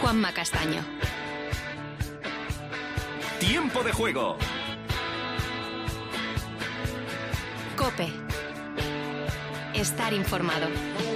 Juanma Castaño. Tiempo de juego. COPE. Estar informado.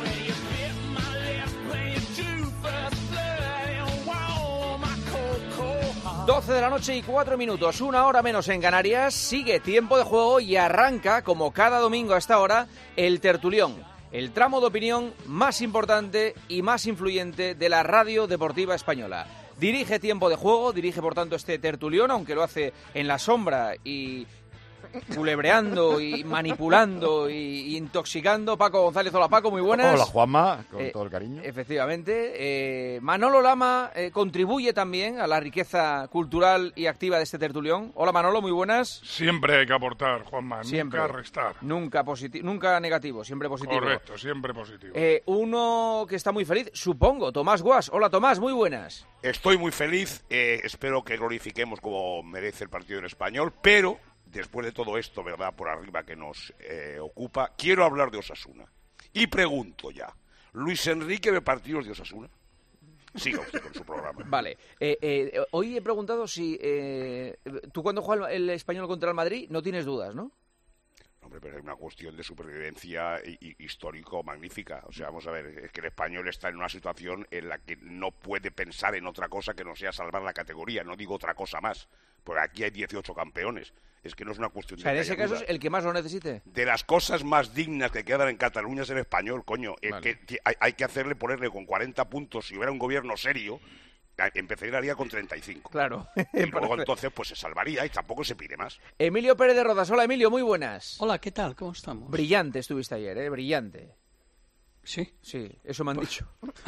12 de la noche y 4 minutos, una hora menos en Canarias. Sigue Tiempo de Juego y arranca, como cada domingo a esta hora, el tertulión. El tramo de opinión más importante y más influyente de la radio deportiva española. Dirige Tiempo de Juego, dirige por tanto este tertulión, aunque lo hace en la sombra y culebreando y manipulando y intoxicando. Paco González, hola Paco, muy buenas. Hola Juanma, con todo el cariño. Efectivamente. Manolo Lama contribuye también a la riqueza cultural y activa de este tertulión. Hola Manolo, muy buenas. Siempre hay que aportar, Juanma, Siempre. nunca restar. Nunca negativo, siempre positivo. Correcto, siempre positivo. Uno que está muy feliz, supongo, Tomás Guas. Hola Tomás, muy buenas. Estoy muy feliz, espero que glorifiquemos como merece el partido en español, pero después de todo esto, ¿verdad?, por arriba que nos ocupa, quiero hablar de Osasuna. Y pregunto ya, ¿Luis Enrique ve partidos de Osasuna? Siga usted con su programa. Vale. Hoy he preguntado si tú cuando juegas el Español contra el Madrid no tienes dudas, ¿no? Hombre, pero es una cuestión de supervivencia histórico magnífica. O sea, vamos a ver, es que el Español está en una situación en la que no puede pensar en otra cosa que no sea salvar la categoría. No digo otra cosa más, porque aquí hay 18 campeones. Es que no es una cuestión de... O sea, en ese caso es el que más lo necesite. De las cosas más dignas que quedan en Cataluña es el Español, coño. Vale. Que hay que ponerle con 40 puntos, si hubiera un gobierno serio, empezaría con 35. Claro. Y luego entonces pues se salvaría y tampoco se pide más. Emilio Pérez de Rodas. Hola Emilio, muy buenas. Hola, ¿qué tal? ¿Cómo estamos? Brillante estuviste ayer, brillante. ¿Sí? Sí, eso me han dicho.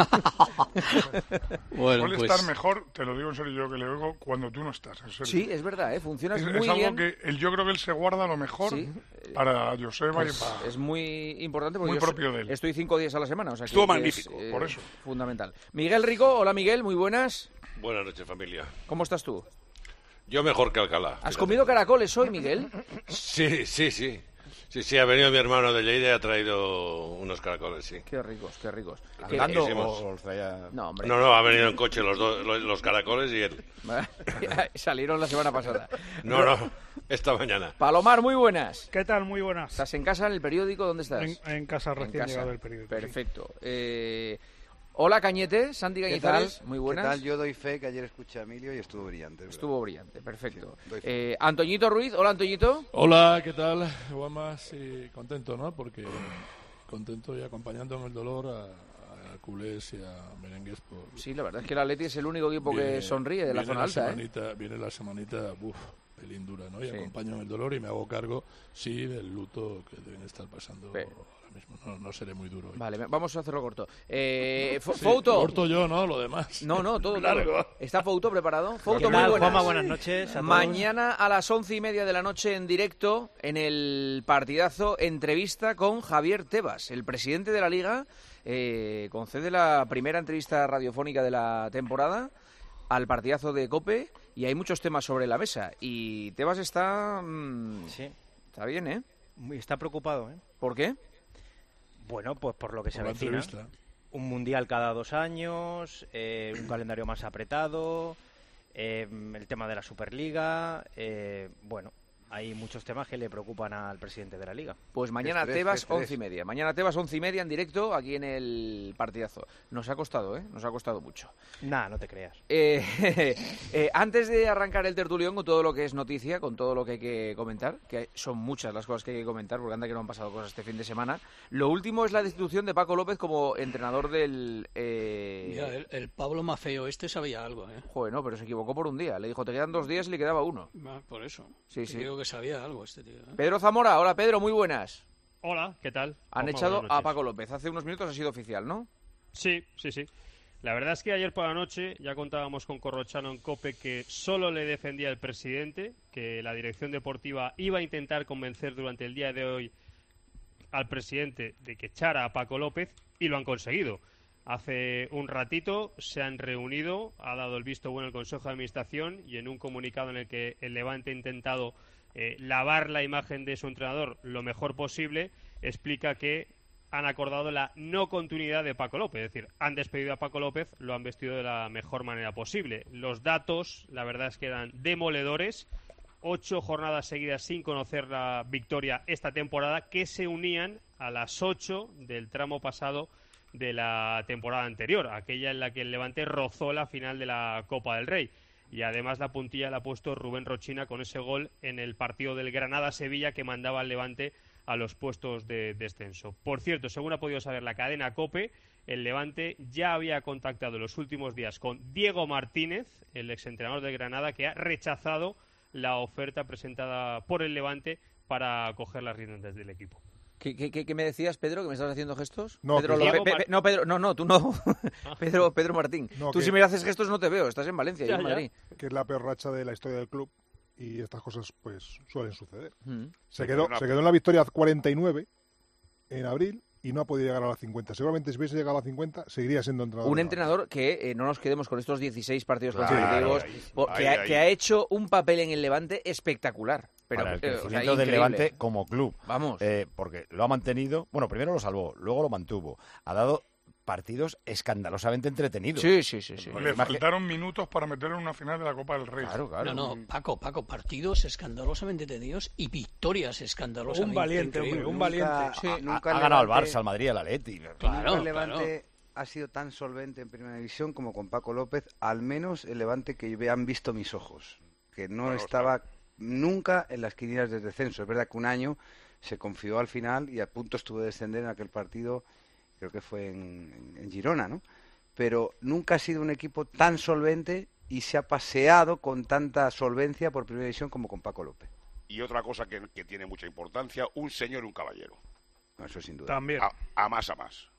Bueno, suele estar mejor, te lo digo en serio yo que le oigo, cuando tú no estás, en serio. Sí, es verdad, funcionas muy bien. Es algo bien. que yo creo que él se guarda lo mejor para Joseba pues y para... Es muy importante porque muy propio de él. Estoy 5 días a la semana. O sea, estuvo magnífico, por eso. Fundamental. Miguel Rico, hola Miguel, muy buenas. Buenas noches, familia. ¿Cómo estás tú? Yo mejor que Alcalá. ¿Has comido caracoles hoy, Miguel? Sí. Sí, ha venido mi hermano de Lleida y ha traído unos caracoles, sí. Qué ricos, qué ricos. ¿Andando o los traía...? No, hombre. No, ha venido en coche los caracoles y él. Salieron la semana pasada. No, esta mañana. Palomar, muy buenas. ¿Qué tal? Muy buenas. ¿Estás en casa, en el periódico? ¿Dónde estás? En casa, recién llegado del periódico. Perfecto. Sí. Hola Cañete, Santi Cañizares, muy buenas. ¿Qué tal? Yo doy fe que ayer escuché a Emilio y estuvo brillante. Estuvo brillante, perfecto. Sí, Antoñito Ruiz, hola Antoñito. Hola, ¿qué tal? Juanma, sí, contento, ¿no? Porque contento y acompañando en el dolor a culés y a merengues. Sí, la verdad es que el Atleti es el único equipo que sonríe de la zona alta. Viene la semanita, pelín dura, ¿no? Y acompaño en el dolor y me hago cargo, sí, del luto que deben estar pasando ahora mismo. No seré muy duro hoy. Vale, vamos a hacerlo corto. Fouto. Corto yo, ¿no? Lo demás. No, todo largo. ¿Está Fouto preparado? Fouto, muy buenas. Juanma, buenas noches. Mañana a las 11:30 de la noche en directo, en el partidazo, entrevista con Javier Tebas, el presidente de la Liga. Concede la primera entrevista radiofónica de la temporada al partidazo de COPE y hay muchos temas sobre la mesa. Y Tebas está... Está bien, ¿eh? Está preocupado, ¿eh? ¿Por qué? Bueno, pues por lo que se avecina. Un mundial cada 2 años, un calendario más apretado, el tema de la Superliga, bueno, hay muchos temas que le preocupan al presidente de la Liga. Pues mañana Tebas 11:30. Mañana Tebas 11:30 en directo aquí en el partidazo. Nos ha costado, Nos ha costado mucho. Nah, no te creas. Antes de arrancar el tertulión con todo lo que es noticia, con todo lo que hay que comentar, que son muchas las cosas que hay que comentar, porque anda que no han pasado cosas este fin de semana. Lo último es la destitución de Paco López como entrenador del... Mira, el Pablo Mafeo sabía algo, Joder, no, pero se equivocó por un día. Le dijo, te quedan 2 días y le quedaba 1. Por eso. Sí. Creo que sabía algo este tío. Pedro Zamora, hola Pedro, muy buenas. Hola, ¿qué tal? Han echado a Paco López. Hace unos minutos ha sido oficial, ¿no? Sí. La verdad es que ayer por la noche ya contábamos con Corrochano en COPE que solo le defendía el presidente, que la dirección deportiva iba a intentar convencer durante el día de hoy al presidente de que echara a Paco López y lo han conseguido. Hace un ratito se han reunido, ha dado el visto bueno el Consejo de Administración y en un comunicado en el que el Levante ha intentado lavar la imagen de su entrenador lo mejor posible, explica que han acordado la no continuidad de Paco López. Es decir, han despedido a Paco López, lo han vestido de la mejor manera posible. Los datos, la verdad es que eran demoledores. 8 jornadas seguidas sin conocer la victoria esta temporada, que se unían a las 8 del tramo pasado de la temporada anterior, aquella en la que el Levante rozó la final de la Copa del Rey. Y además la puntilla la ha puesto Rubén Rochina con ese gol en el partido del Granada-Sevilla que mandaba al Levante a los puestos de descenso. Por cierto, según ha podido saber la cadena COPE, el Levante ya había contactado en los últimos días con Diego Martínez, el exentrenador de Granada, que ha rechazado la oferta presentada por el Levante para coger las riendas del equipo. ¿Qué me decías, Pedro? ¿Que me estabas haciendo gestos? No, Pedro, Pedro, no, tú no. Pedro Martín. No, tú si me haces gestos no te veo, estás en Valencia, yo en Madrid. Que es la peor racha de la historia del club y estas cosas pues suelen suceder. Se quedó en la victoria 49 en abril y no ha podido llegar a la 50. Seguramente si hubiese llegado a la 50 seguiría siendo entrenador. Un entrenador que, no nos quedemos con estos 16 partidos consecutivos, que ha hecho un papel en el Levante espectacular. Pero, para el crecimiento del Levante como club. Vamos. Porque lo ha mantenido, bueno, primero lo salvó, luego lo mantuvo. Ha dado partidos escandalosamente entretenidos. Sí. Le faltaron minutos para meterlo en una final de la Copa del Rey. Claro. No, Paco, partidos escandalosamente entretenidos y victorias escandalosamente un valiente. Nunca ha ganado al Barça, al Madrid, al Atleti. Claro, el Levante ha sido tan solvente en Primera División como con Paco López, al menos el Levante que han visto mis ojos, que no estaba nunca en las quinielas de descenso. Es verdad que un año se confió al final y a punto estuvo de descender en aquel partido, creo que fue en Girona, ¿no? Pero nunca ha sido un equipo tan solvente y se ha paseado con tanta solvencia por Primera División como con Paco López. Y otra cosa que tiene mucha importancia, un señor y un caballero. Eso sin duda. También. A más.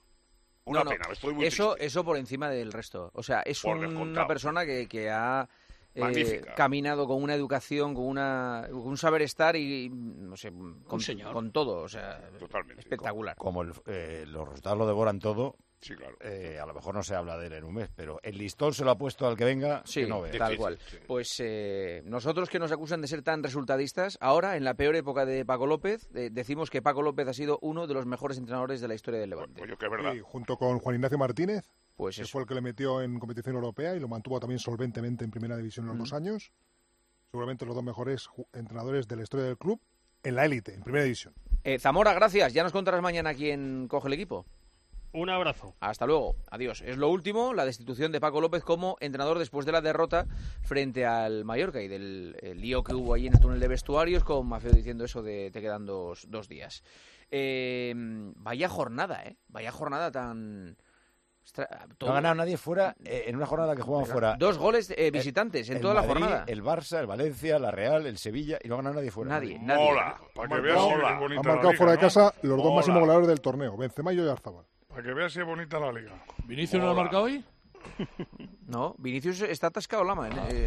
Una pena, estoy muy triste. Eso por encima del resto. O sea, es una persona que ha magnífica. Caminado con una educación, con un saber estar y no sé, con todo, o sea, totalmente espectacular. Como los resultados lo devoran todo. Sí, claro. A lo mejor no se habla de él en un mes, pero el listón se lo ha puesto al que venga. Sí, que no vea. tal cual. Sí. Pues nosotros que nos acusan de ser tan resultadistas, ahora, en la peor época de Paco López, decimos que Paco López ha sido uno de los mejores entrenadores de la historia del Levante. Oye, que es verdad. Sí, junto con Juan Ignacio Martínez, pues que fue el que le metió en competición europea y lo mantuvo también solventemente en Primera División en los 2 años. Seguramente los 2 mejores entrenadores de la historia del club en la élite, en Primera División. Zamora, gracias. Ya nos contarás mañana quién coge el equipo. Un abrazo. Hasta luego. Adiós. Es lo último, la destitución de Paco López como entrenador después de la derrota frente al Mallorca y del lío que hubo allí en el túnel de vestuarios con Maffeo diciendo eso de te quedan dos días. Vaya jornada, Vaya jornada tan... No ha ganado nadie fuera en una jornada que jugaban fuera. 2 goles visitantes en toda Madrid, la jornada. El Barça, el Valencia, la Real, el Sevilla y no ha ganado nadie fuera. Nadie. Mola. Para que veas si es bonita. Han marcado fuera de casa los 2 máximos goleadores del torneo, Benzema y Oyarzabal. Para que veas si es bonita la liga. ¿Vinicius no lo ha marcado hoy? No, Vinicius está atascado Lama.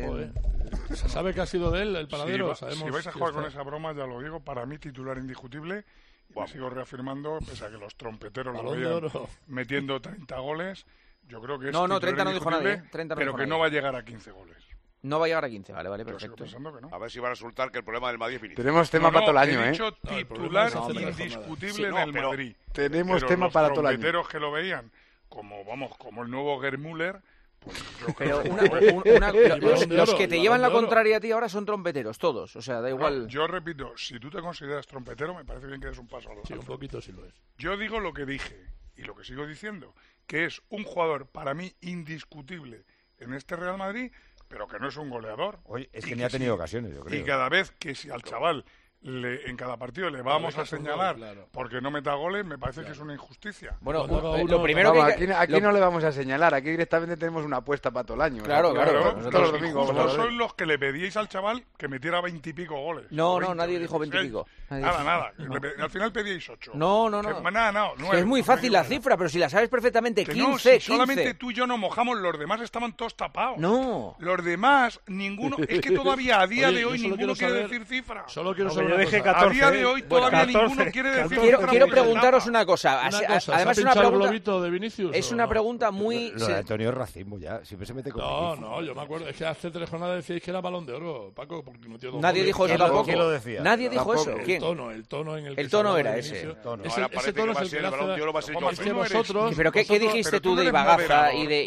Se sabe que ha sido de él el paradero. Si vais a jugar con esa broma, ya lo digo, para mí titular indiscutible. Y me sigo reafirmando, pese a que los trompeteros lo veían metiendo 30 goles. Yo creo que es No, 30 no dijo nadie. 30 no pero dijo que nadie. no va a llegar a 15 goles. No va a llegar a 15, vale, Yo perfecto. sigo pensando que no. A ver si va a resultar que el problema del Madrid es Vinicius. Tenemos tema para todo el año, he dicho titular indiscutible en el Madrid. Tenemos pero tema para todo el año. Los trompeteros que lo veían como el nuevo Gerd Müller, pues yo creo pero los que te llevan la contraria a ti ahora son trompeteros, todos. O sea, da igual. Yo repito, si tú te consideras trompetero, me parece bien que des un paso a los Sí, un poquito sí lo es. Yo digo lo que dije y lo que sigo diciendo, que es un jugador para mí indiscutible en este Real Madrid, pero que no es un goleador. Oye, es que ni ha tenido ocasiones, yo creo. Y cada vez que si al chaval en cada partido le vamos a señalar porque no meta goles, me parece que es una injusticia. Bueno, lo primero aquí no le vamos a señalar, aquí directamente tenemos una apuesta para todo el año. Claro. Todos los domingos. Vosotros sois los que le pedíais al chaval que metiera 20 y pico goles. No, nadie dijo 20 y pico. Nada. Al final pedíais 8. No. Es muy fácil la cifra, pero si la sabes perfectamente, 15, 15. Solamente tú y yo nos mojamos, los demás estaban todos tapados. No. Los demás, ninguno. Es que todavía a día de hoy ninguno quiere decir cifra. Solo quiero saber Yo dije 14. A día de hoy todavía ninguno quiere decir... Quiero preguntaros una cosa. Además, es una pregunta... el globito de Vinicius? Es una pregunta muy... Lo de Antonio es racismo ya. Siempre se mete con... No, yo me acuerdo. Es que hace 3 jornadas decíais que era Balón de Oro, Paco, porque metió 2 Nadie dijo eso tampoco. ¿Quién lo decía? Nadie dijo eso. ¿Quién? El tono en el que el tono se era ese. ese. Ese tono es el que le hace... Es que vosotros... ¿Pero qué dijiste tú de Ibagaza y de...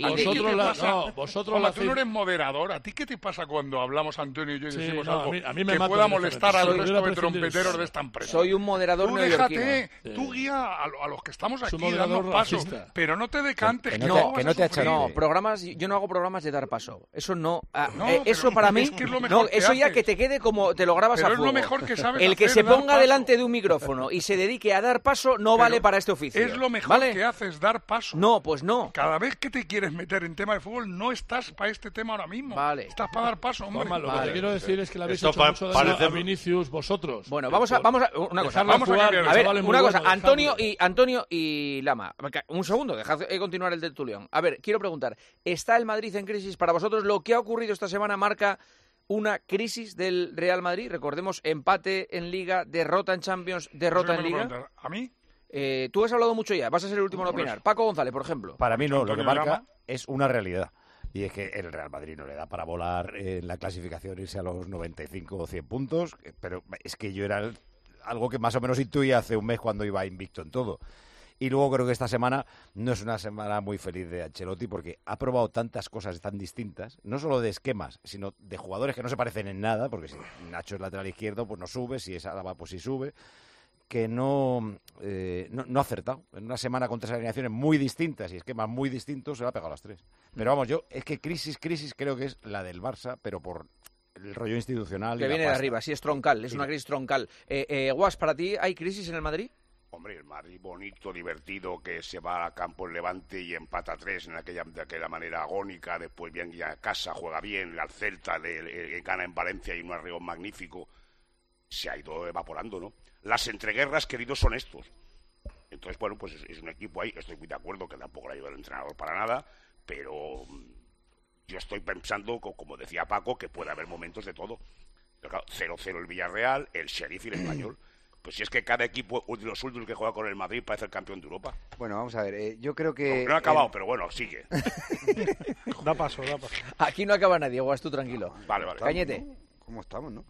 Vosotros tú no eres moderador. ¿A ti qué te pasa cuando hablamos Antonio y yo y decimos algo a mí me que pueda molestar al resto de trompeteros de esta empresa? Soy un moderador neoyorquino. Tú guía a los que estamos aquí dando paso, pero no te decantes. Que no te eches. No, programas, yo no hago programas de dar paso. Eso no. Eso para mí. No, eso ya que te quede como te lo grabas a fuego. Pero es lo mejor que sabes El que hacer, se ponga delante de un micrófono y se dedique a dar paso no vale para este oficio. Es lo mejor que haces, dar paso. No, pues no. Cada vez que te quieres meter en tema de fútbol, no estás para este tema ahora mismo. Vale. Estás para dar paso, hombre. Lo que te quiero decir es que le habéis hecho mucho daño a Vinicius vosotros. Bueno, vamos a una cosa. Vamos a ver, una cosa. Antonio y Lama. Un segundo, dejad continuar el tertulión. A ver, quiero preguntar. ¿Está el Madrid en crisis? Para vosotros, ¿lo que ha ocurrido esta semana marca una crisis del Real Madrid? Recordemos, empate en Liga, derrota en Champions, derrota en Liga. ¿A mí? Tú has hablado mucho ya, vas a ser el último en opinar. Paco González, por ejemplo. Para mí no, lo que marca es una realidad. Y es que el Real Madrid no le da para volar en la clasificación, irse a los 95 o 100 puntos, pero es que yo era algo que más o menos intuía hace un mes cuando iba invicto en todo. Y luego creo que esta semana no es una semana muy feliz de Ancelotti porque ha probado tantas cosas tan distintas, no solo de esquemas, sino de jugadores que no se parecen en nada, porque si Nacho es lateral izquierdo, pues no sube, si es Álava, pues sí sube, que no ha acertado. En una semana con 3 alineaciones muy distintas y esquemas muy distintos se le ha pegado a las 3. Pero vamos, yo es que crisis creo que es la del Barça, pero por el rollo institucional. Que viene de arriba, sí, es troncal, es una crisis troncal. Guas, ¿para ti hay crisis en el Madrid? Hombre, el Madrid bonito, divertido, que se va a campo el Levante y empata 3 de aquella manera agónica, después viene a casa, juega bien, al Celta gana en Valencia y un arreglo magnífico, se ha ido evaporando, ¿no? Las entreguerras, queridos, son estos. Entonces, bueno, pues es un equipo ahí, estoy muy de acuerdo que tampoco le ayuda el entrenador para nada, pero yo estoy pensando, como decía Paco, que puede haber momentos de todo. 0-0 el Villarreal, el Sheriff y el Español. Pues si es que cada equipo de los últimos que juega con el Madrid parece el campeón de Europa. Bueno, vamos a ver, yo creo que... No ha acabado, pero bueno, sigue. Da paso. Aquí no acaba nadie, Guas, tú tranquilo. Vale. Cañete. ¿Cómo estamos, no?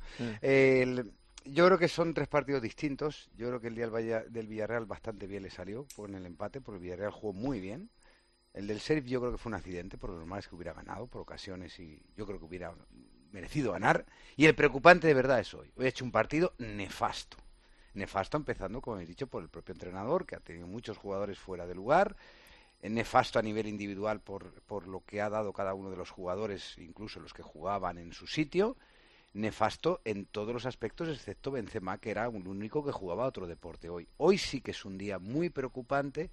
Yo creo que son 3 partidos distintos. Yo creo que el día del Villarreal bastante bien le salió con el empate, porque el Villarreal jugó muy bien. El del Sheriff yo creo que fue un accidente, porque lo normal es que hubiera ganado por ocasiones y yo creo que hubiera merecido ganar. Y el preocupante de verdad es hoy. Hoy ha hecho un partido nefasto. Nefasto empezando, como he dicho, por el propio entrenador, que ha tenido muchos jugadores fuera de lugar. Nefasto a nivel individual por lo que ha dado cada uno de los jugadores, incluso los que jugaban en su sitio. Nefasto en todos los aspectos, excepto Benzema, que era el único que jugaba a otro deporte hoy. Hoy sí que es un día muy preocupante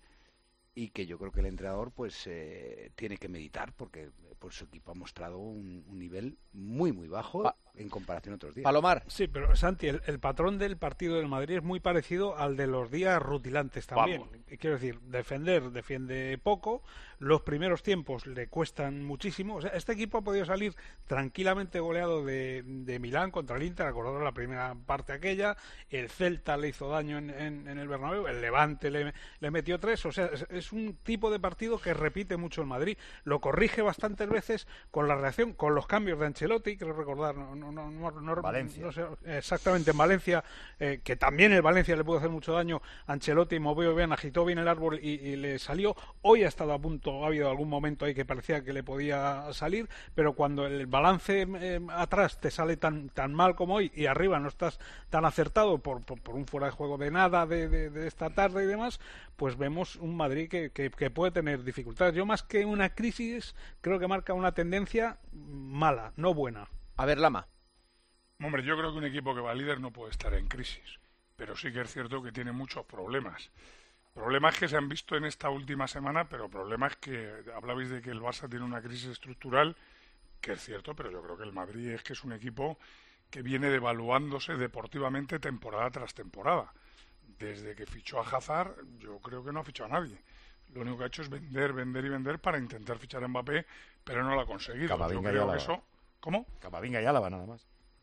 y que yo creo que el entrenador pues tiene que meditar, porque su equipo ha mostrado un nivel muy, muy bajo en comparación a otros días. Palomar. Sí, pero Santi, el patrón del partido del Madrid es muy parecido al de los días rutilantes también. Vamos. Quiero decir, defiende poco, los primeros tiempos le cuestan muchísimo. O sea, este equipo ha podido salir tranquilamente goleado de Milán contra el Inter, acordaros la primera parte aquella, el Celta le hizo daño en el Bernabéu, el Levante le metió 3, o sea, es un tipo de partido que repite mucho el Madrid, lo corrige bastantes veces con la reacción, con los cambios de Ancelotti, quiero recordar, Valencia. No sé exactamente, en Valencia, que también el Valencia le pudo hacer mucho daño. Ancelotti movió bien, agitó bien el árbol y le salió. Hoy ha estado a punto, ha habido algún momento ahí que parecía que le podía salir, pero cuando el balance atrás te sale tan mal como hoy y arriba no estás tan acertado por un fuera de juego de nada de esta tarde y demás, pues vemos un Madrid que puede tener dificultades. Yo, más que una crisis, creo que marca una tendencia mala, no buena. A ver, Lama. Hombre, yo creo que un equipo que va líder no puede estar en crisis, pero sí que es cierto que tiene muchos problemas. Problemas que se han visto en esta última semana, pero problemas que hablabais de que el Barça tiene una crisis estructural, que es cierto, pero yo creo que el Madrid es que es un equipo que viene devaluándose deportivamente temporada tras temporada. Desde que fichó a Hazard, yo creo que no ha fichado a nadie. Lo único que ha hecho es vender para intentar fichar a Mbappé, pero no lo ha conseguido. Camavinga, yo creo que eso... ¿Cómo? Camavinga y Álava, nada más. Pero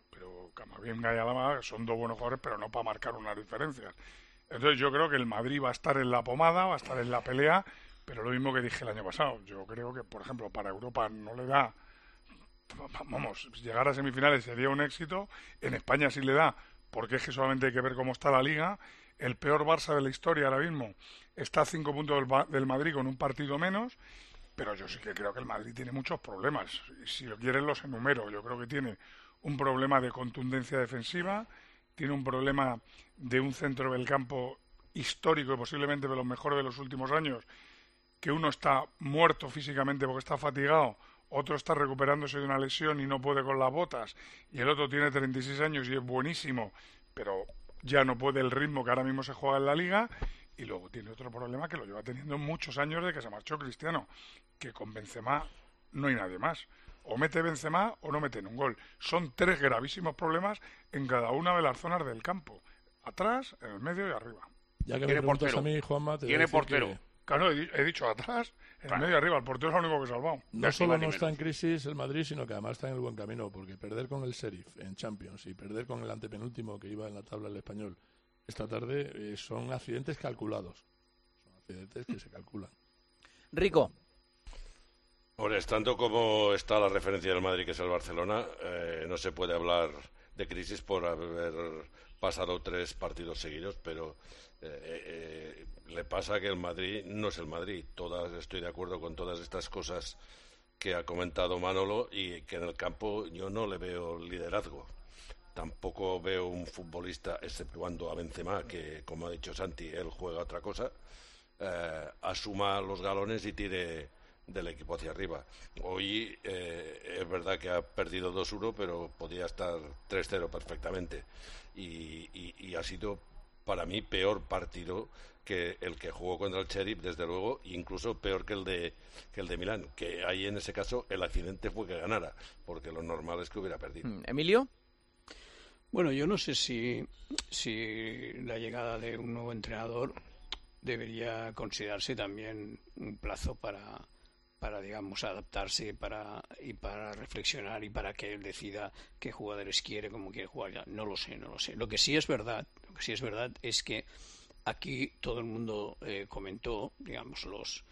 Camavinga y Alaba son dos buenos jugadores, pero no para marcar unas diferencias. Entonces yo creo que el Madrid va a estar en la pomada, va a estar en la pelea, pero lo mismo que dije el año pasado. Yo creo que, por ejemplo, para Europa no le da... Vamos, llegar a semifinales sería un éxito. En España sí le da, porque es que solamente hay que ver cómo está la Liga. El peor Barça de la historia ahora mismo está a 5 puntos del Madrid con un partido menos, pero yo sí que creo que el Madrid tiene muchos problemas. Si lo quieren los enumero. Yo creo que tiene un problema de contundencia defensiva, tiene un problema de un centro del campo histórico y posiblemente de los mejores de los últimos años, que uno está muerto físicamente porque está fatigado, otro está recuperándose de una lesión y no puede con las botas, y el otro tiene 36 años y es buenísimo, pero ya no puede el ritmo que ahora mismo se juega en la Liga. Y luego tiene otro problema que lo lleva teniendo muchos años de que se marchó Cristiano, que con Benzema no hay nadie más. O mete Benzema o no meten un gol. Son 3 gravísimos problemas en cada una de las zonas del campo. Atrás, en el medio y arriba. Ya que me preguntas a mí, Juanma, te ¿Tiene portero? Que... Claro, he dicho atrás, en el medio y arriba. El portero es lo único que he salvado. No solo no está en crisis el Madrid, sino que además está en el buen camino, porque perder con el Sheriff en Champions y perder con el antepenúltimo que iba en la tabla del Español esta tarde son accidentes calculados. Son accidentes que se calculan. Rico. Ahora, estando como está la referencia del Madrid, que es el Barcelona, no se puede hablar de crisis por haber pasado 3 partidos seguidos, pero le pasa que el Madrid no es el Madrid. Estoy de acuerdo con todas estas cosas que ha comentado Manolo, y que en el campo yo no le veo liderazgo. Tampoco veo un futbolista, exceptuando a Benzema, que, como ha dicho Santi, él juega otra cosa, asuma los galones y tire del equipo hacia arriba. Hoy es verdad que ha perdido 2-1, pero podía estar 3-0 perfectamente. Y ha sido, para mí, peor partido que el que jugó contra el Sheriff, desde luego, incluso peor que el de Milán, que ahí en ese caso el accidente fue que ganara, porque lo normal es que hubiera perdido. ¿Emilio? Bueno, yo no sé si la llegada de un nuevo entrenador debería considerarse también un plazo para digamos, adaptarse y para reflexionar y para que él decida qué jugadores quiere, cómo quiere jugar. Ya, no lo sé. Lo que sí es verdad es que aquí todo el mundo comentó, digamos, los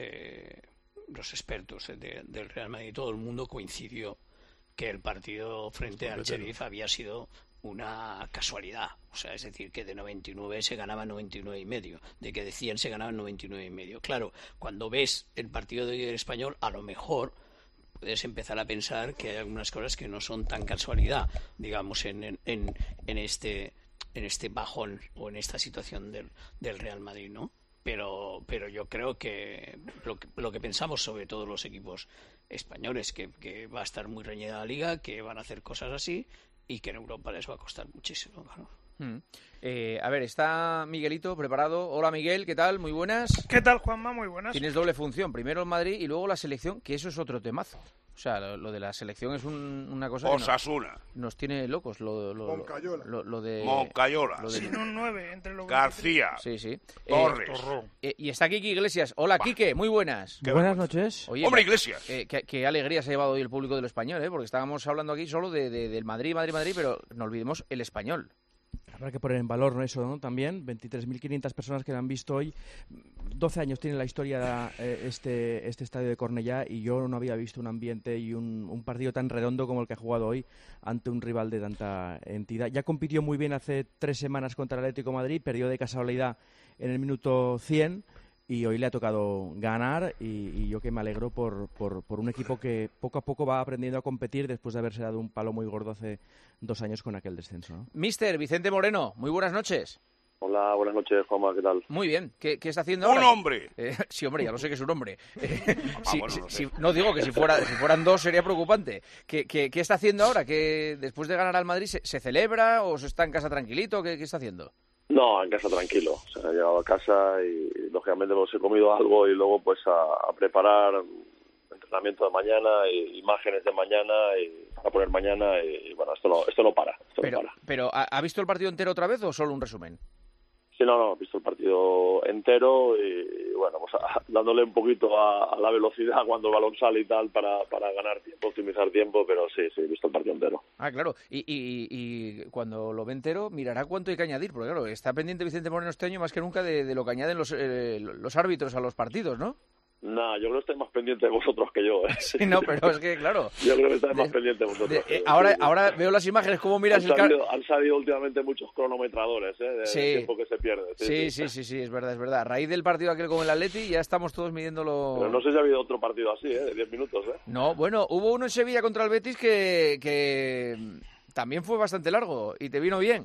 expertos del Real Madrid, todo el mundo coincidió que el partido frente al Sheriff había sido una casualidad, o sea, es decir, que de 99 se ganaba 99,5, de que de 100 se ganaban 99,5. Claro, cuando ves el partido de hoy del Español, a lo mejor puedes empezar a pensar que hay algunas cosas que no son tan casualidad, digamos, en este bajón o en esta situación del Real Madrid, ¿no? Pero yo creo que lo que pensamos sobre todo los equipos españoles, que va a estar muy reñida la Liga, que van a hacer cosas así y que en Europa les va a costar muchísimo, claro. A ver, está Miguelito preparado. Hola, Miguel, ¿qué tal? Muy buenas. ¿Qué tal, Juanma? Muy buenas. Tienes doble función, primero el Madrid y luego la selección, que eso es otro temazo. O sea, lo de la selección es una cosa Osasuna. que nos tiene locos. Moncayola. Lo de Moncayola. Sin un 9 entre los García. Sí. Torres. Y está Quique Iglesias. Hola, Quique, muy buenas. Buenas noches. Oye, ¡Hombre, Iglesias! Qué alegría se ha llevado hoy el público del Español, porque estábamos hablando aquí solo del Madrid, pero no olvidemos el Español. Habrá que poner en valor, ¿no? Eso, ¿no? También 23.500 personas que lo han visto hoy. 12 años tiene la historia este estadio de Cornellá, y yo no había visto un ambiente y un partido tan redondo como el que ha jugado hoy ante un rival de tanta entidad. Ya compitió muy bien hace 3 semanas contra el Atlético de Madrid, perdió de casualidad en el minuto 100 y hoy le ha tocado ganar, y yo que me alegro por un equipo que poco a poco va aprendiendo a competir después de haberse dado un palo muy gordo hace 2 años con aquel descenso, ¿no? Mister Vicente Moreno, muy buenas noches. Hola, buenas noches, Juanma, ¿qué tal? Muy bien, ¿qué está haciendo ahora? ¡Un hombre! Sí, hombre, ya lo sé que es un hombre. Bueno, no digo que si fueran 2 sería preocupante. ¿Qué está haciendo ahora? ¿Que después de ganar al Madrid se celebra o se está en casa tranquilito? ¿Qué está haciendo? No, en casa tranquilo. O sea, he llegado a casa y lógicamente pues he comido algo y luego pues a preparar entrenamiento de mañana, imágenes de mañana y a poner mañana y bueno, esto no para. Pero ¿ha visto el partido entero otra vez o solo un resumen? Sí, no, he visto el partido entero y bueno, pues dándole un poquito a la velocidad cuando el balón sale y tal para ganar tiempo, optimizar tiempo, pero sí, he visto el partido entero. Ah, claro, y cuando lo ve entero mirará cuánto hay que añadir, porque claro, está pendiente Vicente Moreno este año más que nunca de lo que añaden los árbitros a los partidos, ¿no? Nah, yo creo que estáis más pendientes de vosotros que yo. Sí, no, pero es que, claro. Yo creo que estáis más pendientes de vosotros. Ahora veo las imágenes, cómo miras han salido últimamente muchos cronometradores, del tiempo que se pierde. Sí, es verdad. A raíz del partido aquel con el Atleti ya estamos todos midiéndolo. Pero no sé si ha habido otro partido así, de 10 minutos, No, bueno, hubo uno en Sevilla contra el Betis que también fue bastante largo y te vino bien.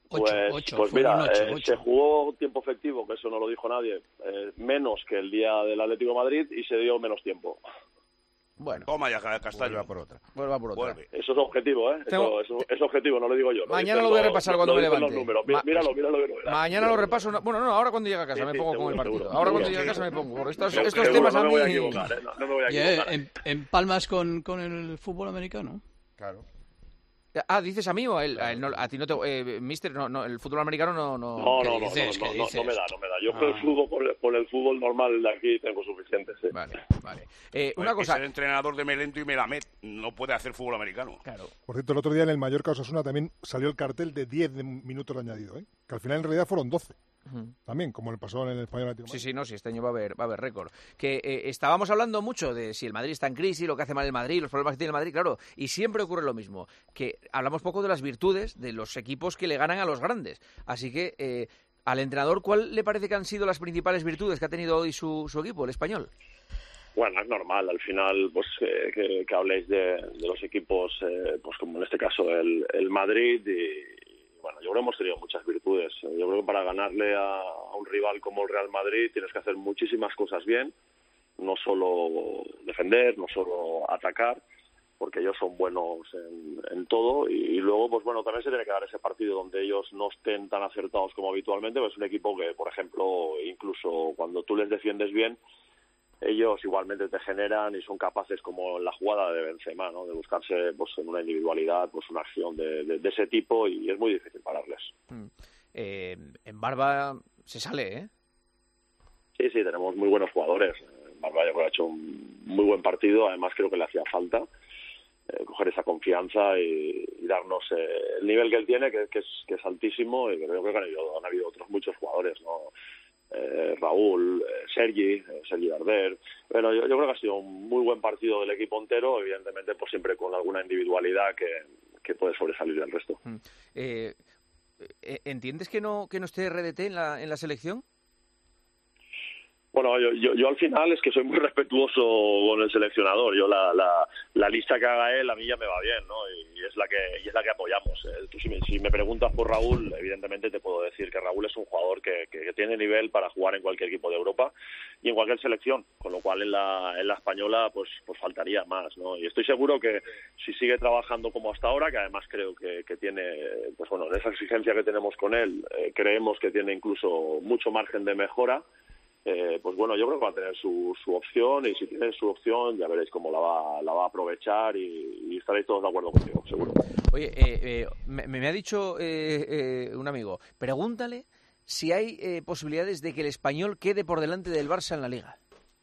Pues mira, se jugó tiempo efectivo, que eso no lo dijo nadie, menos que el día del Atlético de Madrid y se dio menos tiempo. Bueno. Toma ya, Castaño. Vuelva por otra. Eso es objetivo, Eso es objetivo, no lo digo yo. Mañana lo voy a repasar cuando me levante. Míralo. Mañana lo repaso. Bueno, no, ahora cuando llegue a casa me pongo con el partido. Seguro. Ahora cuando llegue a casa me pongo. Porque estos seguro, temas a mí... No me voy a equivocar, no me voy a equivocar. ¿En Palmas con el fútbol americano? Claro. Ah, ¿dices a mí o a él? A ti no te... mister, no, el fútbol americano no... No me da. Yo con el fútbol normal de aquí tengo suficiente, sí. Vale. Una cosa... El entrenador de Melento y Melamed no puede hacer fútbol americano. Claro. Por cierto, el otro día en el Mallorca Osasuna también salió el cartel de 10 minutos de añadido, que al final en realidad fueron 12. También, como le pasó en el Español Atlético. Sí, este año va a haber récord. Que estábamos hablando mucho de si el Madrid está en crisis, lo que hace mal el Madrid, los problemas que tiene el Madrid, claro, y siempre ocurre lo mismo, que hablamos poco de las virtudes de los equipos que le ganan a los grandes. Así que, al entrenador, ¿cuál le parece que han sido las principales virtudes que ha tenido hoy su equipo, el Español? Bueno, es normal, al final, pues que habléis de los equipos, pues como en este caso el Madrid y bueno, yo creo que hemos tenido muchas virtudes. Yo creo que para ganarle a un rival como el Real Madrid tienes que hacer muchísimas cosas bien, no solo defender, no solo atacar, porque ellos son buenos en todo y luego, pues bueno, también se tiene que dar ese partido donde ellos no estén tan acertados como habitualmente, pues es un equipo que, por ejemplo, incluso cuando tú les defiendes bien, ellos igualmente te generan y son capaces, como en la jugada de Benzema, ¿no?, de buscarse pues en una individualidad pues una acción de ese tipo y es muy difícil pararles. En Barba se sale, ¿eh? Sí, tenemos muy buenos jugadores. Barba yo creo que ha hecho un muy buen partido, además creo que le hacía falta coger esa confianza y darnos el nivel que él tiene, que es altísimo, y creo que han habido otros muchos jugadores, ¿no? Raúl, Sergi Darder. Bueno, yo creo que ha sido un muy buen partido del equipo entero, evidentemente pues siempre con alguna individualidad que puede sobresalir del resto. ¿Entiendes que no esté RDT en la selección? Bueno, yo al final es que soy muy respetuoso con el seleccionador. Yo la lista que haga él a mí ya me va bien, ¿no? Y es la que apoyamos. Tú, si me preguntas por Raúl, evidentemente te puedo decir que Raúl es un jugador que tiene nivel para jugar en cualquier equipo de Europa y en cualquier selección, con lo cual en la española pues faltaría más, ¿no? Y estoy seguro que si sigue trabajando como hasta ahora, que además creo que tiene, pues bueno, esa exigencia que tenemos con él, creemos que tiene incluso mucho margen de mejora. Pues bueno, yo creo que va a tener su opción y si tiene su opción ya veréis cómo la va a aprovechar y estaréis todos de acuerdo contigo, seguro. Oye, me ha dicho un amigo, pregúntale si hay posibilidades de que el Español quede por delante del Barça en la Liga.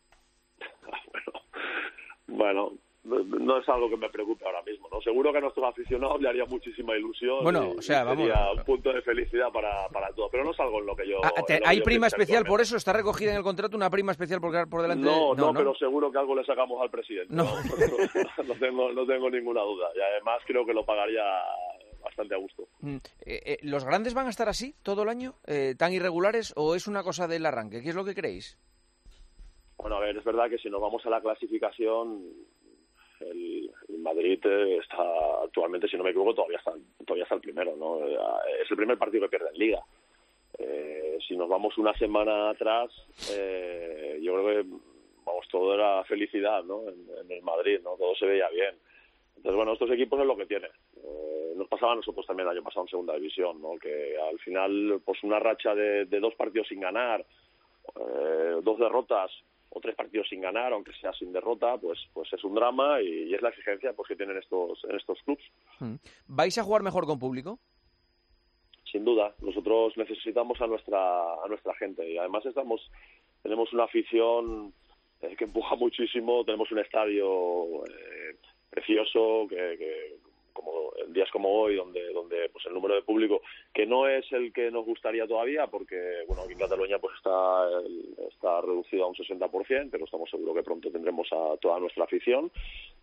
Bueno, no es algo que me preocupe ahora mismo, ¿no? Seguro que a nuestros aficionados le haría muchísima ilusión. Bueno, o sea, vamos. Sería un punto de felicidad para todo, pero no es algo en lo que yo. ¿Hay prima especial por eso? ¿Está recogida en el contrato una prima especial por quedar por delante? No, pero seguro que algo le sacamos al presidente. No tengo ninguna duda. Y además creo que lo pagaría bastante a gusto. ¿Los grandes van a estar así todo el año? ¿Tan irregulares o es una cosa del arranque? ¿Qué es lo que creéis? Bueno, a ver, es verdad que si nos vamos a la clasificación, el Madrid está actualmente, si no me equivoco, todavía está el primero, ¿no? Es el primer partido que pierde en Liga. Si nos vamos una semana atrás, yo creo que todo era felicidad, ¿no? En el Madrid, ¿no? Todo se veía bien. Entonces, bueno, estos equipos es lo que tienen. Nos pasaba a nosotros también el año pasado en segunda división, ¿no? Que al final, pues una racha de 2 partidos sin ganar, 2 derrotas o 3 partidos sin ganar, aunque sea sin derrota, pues es un drama y es la exigencia pues que tienen en estos clubs. ¿Vais a jugar mejor con público? sin duda. Nosotros necesitamos a nuestra gente y además tenemos una afición que empuja muchísimo, tenemos un estadio precioso que como en días como hoy donde pues el número de público que no es el que nos gustaría todavía porque bueno, aquí en Cataluña pues está reducido a un 60%, pero estamos seguros que pronto tendremos a toda nuestra afición.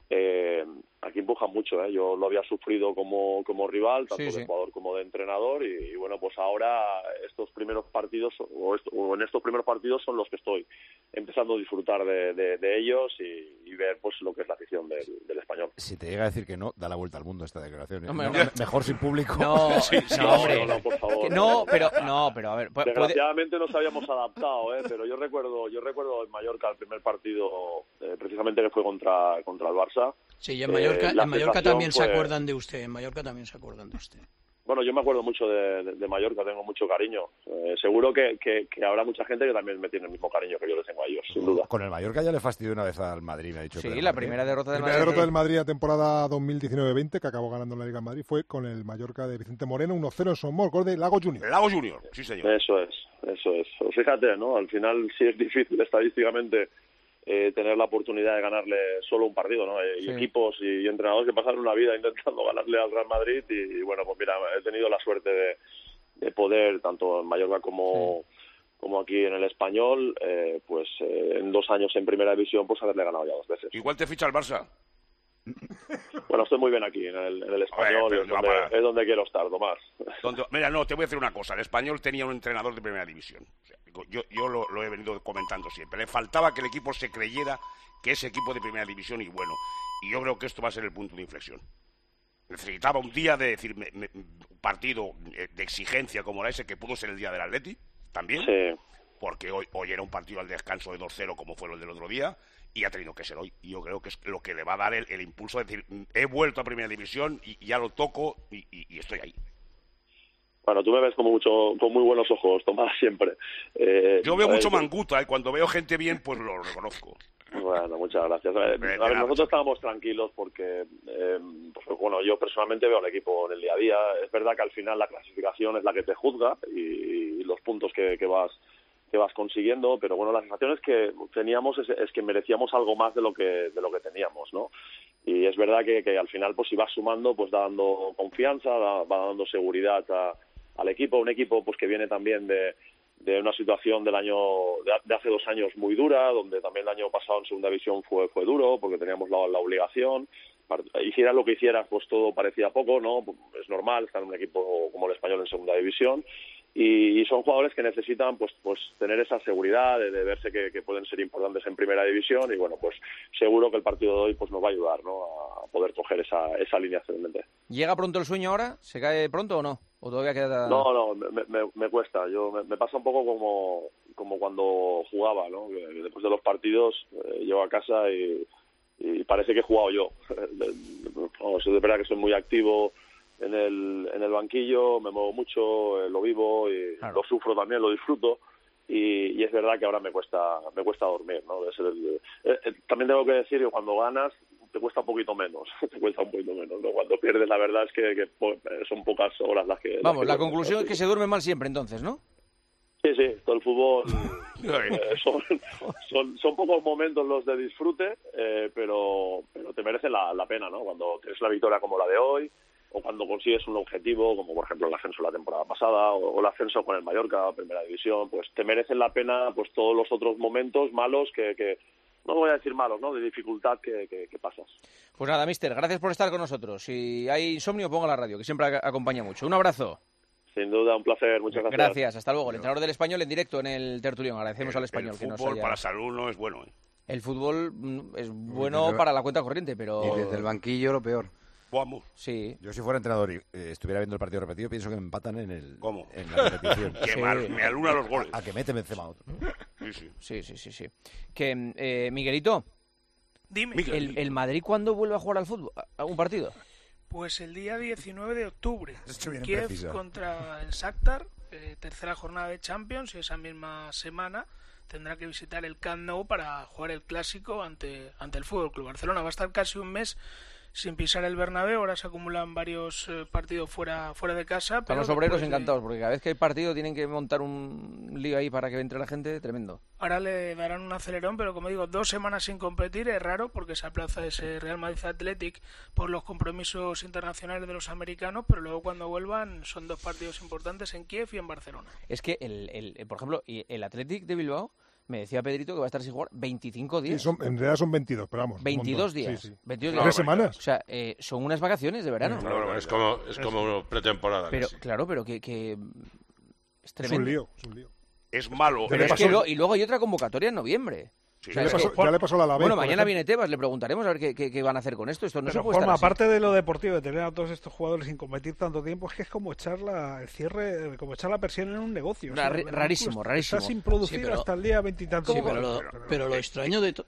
Aquí empujan mucho, yo lo había sufrido como rival, tanto de jugador como de entrenador y bueno, pues ahora estos primeros partidos o en estos primeros partidos son los que estoy empezando a disfrutar de ellos y ver pues lo que es la afición del Español. Si te llega a decir que no, da la vuelta al mundo esta declaración. No, mejor sin público. No, hombre. No, por favor. Pero a ver. Desgraciadamente nos habíamos adaptado, pero yo recuerdo en Mallorca el primer partido, precisamente que fue contra el Barça. Sí, en Mallorca también se acuerdan de usted. En Mallorca también se acuerdan de usted. Bueno, yo me acuerdo mucho de Mallorca, tengo mucho cariño. Seguro que habrá mucha gente que también me tiene el mismo cariño que yo les tengo a ellos, sin duda. Con el Mallorca ya le fastidió una vez al Madrid, me ha dicho. Sí, la primera derrota del Madrid. La primera derrota del Madrid en la temporada 2019-20, que acabó ganando la Liga Madrid, fue con el Mallorca de Vicente Moreno, 1-0 en Somos, gol de Lago Junior. Lago Junior, sí señor. Eso es. Pues fíjate, ¿no? Al final sí es difícil estadísticamente tener la oportunidad de ganarle solo un partido, ¿no? Y equipos y entrenadores que pasan una vida intentando ganarle al Real Madrid y bueno, pues mira, he tenido la suerte de poder, tanto en Mallorca como aquí en el Español, pues en 2 años en Primera División, pues haberle ganado ya 2 veces. Igual te ficha el Barça. Bueno, estoy muy bien aquí en el Español, es donde quiero estar, Tomás. Mira, no, te voy a decir una cosa. El Español tenía un entrenador de Primera División. O sea, yo lo he venido comentando siempre. Le faltaba que el equipo se creyera que ese equipo de Primera División y bueno. Y yo creo que esto va a ser el punto de inflexión. Necesitaba un día de decir un partido de exigencia como era ese, que pudo ser el día del Atleti, también. Sí. Porque hoy era un partido al descanso de 2-0 como fue el del otro día. Y ha tenido que ser hoy. Y yo creo que es lo que le va a dar el impulso de decir, he vuelto a Primera División y ya lo toco y estoy ahí. Bueno, tú me ves con muy buenos ojos, Tomás, siempre. Yo veo mucho manguta, cuando veo gente bien, pues lo reconozco. Bueno, muchas gracias. A ver, nosotros estábamos tranquilos porque, pues, bueno, yo personalmente veo al equipo en el día a día. Es verdad que al final la clasificación es la que te juzga y los puntos que vas consiguiendo, pero bueno, la sensación es que teníamos es que merecíamos algo más de lo que teníamos, ¿no? Y es verdad que al final, pues si vas sumando, pues da dando confianza, va dando seguridad al equipo, un equipo pues que viene también de una situación de hace 2 años muy dura, donde también el año pasado en Segunda División fue duro, porque teníamos la obligación. Hicieras lo que hicieras, pues todo parecía poco, ¿no? Es normal estar en un equipo como el Español en Segunda División. Y son jugadores que necesitan pues tener esa seguridad de verse que pueden ser importantes en Primera División y bueno, pues seguro que el partido de hoy pues nos va a ayudar, ¿no? A poder coger esa línea ascendente. ¿Llega pronto el sueño ahora? ¿Se cae pronto o no? ¿O todavía queda...? No, me cuesta. Me pasa un poco como cuando jugaba, ¿no? Que después de los partidos llego a casa y parece que he jugado yo. Es verdad que soy muy activo en el banquillo, me muevo mucho, lo vivo y lo sufro también, lo disfruto y es verdad que ahora me cuesta dormir, ¿no? También tengo que decir que cuando ganas te cuesta un poquito menos, ¿no? Cuando pierdes la verdad es que son pocas horas las que... Vamos, la conclusión es que se duerme mal siempre entonces, ¿no? Sí, todo el fútbol son pocos momentos los de disfrute, pero te merece la pena, ¿no? Cuando tienes la victoria como la de hoy, o cuando consigues un objetivo, como por ejemplo el ascenso la temporada pasada, o el ascenso con el Mallorca, Primera División, pues te merecen la pena pues todos los otros momentos malos que no voy a decir malos, ¿no? De dificultad que pasas. Pues nada, mister, gracias por estar con nosotros. Si hay insomnio, ponga la radio, que siempre acompaña mucho. Un abrazo. Sin duda, un placer, muchas gracias. Gracias, hasta luego. El entrenador del Español en directo en el tertulión. Agradecemos al Español el que nos fútbol haya... para la salud no es bueno, ¿eh? El fútbol es bueno para la cuenta corriente, pero... Y desde el banquillo lo peor. Vamos. Sí. Yo si fuera entrenador y estuviera viendo el partido repetido, pienso que me empatan en el... ¿Cómo? En la repetición. Qué mal, me aluna los goles. A que mete Benzema otro. Sí. Que, Miguelito. Dime. ¿El Madrid cuándo vuelve a jugar al fútbol? ¿A un partido? Pues el día 19 de octubre. Kiev preciso. Contra el Shakhtar, tercera jornada de Champions, y esa misma semana tendrá que visitar el Camp Nou para jugar el clásico ante el Fútbol Club Barcelona. Va a estar casi un mes sin pisar el Bernabéu. Ahora se acumulan varios partidos fuera de casa. Están los obreros encantados, porque cada vez que hay partido tienen que montar un lío ahí para que entre la gente, tremendo. Ahora le darán un acelerón, pero como digo, 2 semanas sin competir es raro, porque se aplaza ese Real Madrid Athletic por los compromisos internacionales de los americanos, pero luego cuando vuelvan son 2 partidos importantes en Kiev y en Barcelona. Es que, por ejemplo, el Athletic de Bilbao, me decía Pedrito que va a estar sin jugar 25 días. Sí, en realidad son 22, pero vamos. 22 días. Sí. 22 días. 3 semanas. O sea, son unas vacaciones de verano. No, es como pretemporada. Pero, casi. Claro, pero que es tremendo. Es un lío. Es malo. Y luego hay otra convocatoria en noviembre. Sí, ya le pasó la Alavés. Bueno, mañana viene Tebas, le preguntaremos a ver qué van a hacer con esto. Esto no se puede estar así. Aparte de lo deportivo, de tener a todos estos jugadores sin competir tanto tiempo, es que es como echar el cierre, como echar la persiana en un negocio. Rarísimo. Está sin producir hasta el día 20 y tantos. Sí, pero lo extraño de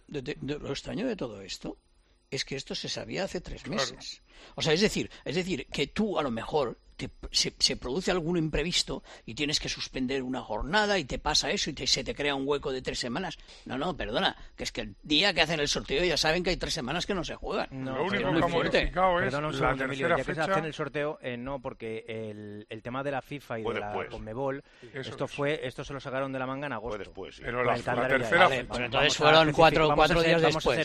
todo esto es que esto se sabía hace 3 meses. O sea, es decir, que tú a lo mejor se produce algún imprevisto y tienes que suspender una jornada y te pasa eso y se te crea un hueco de 3 semanas. No, perdona, que es que el día que hacen el sorteo ya saben que hay 3 semanas que no se juegan. Lo único que ha modificado es la tercera ya fecha. Que se hacen el sorteo, no, porque el tema de la FIFA y de la Conmebol, esto se lo sacaron de la manga en agosto. Después, sí. Pero la tercera fecha. Pero entonces fueron 4 días después.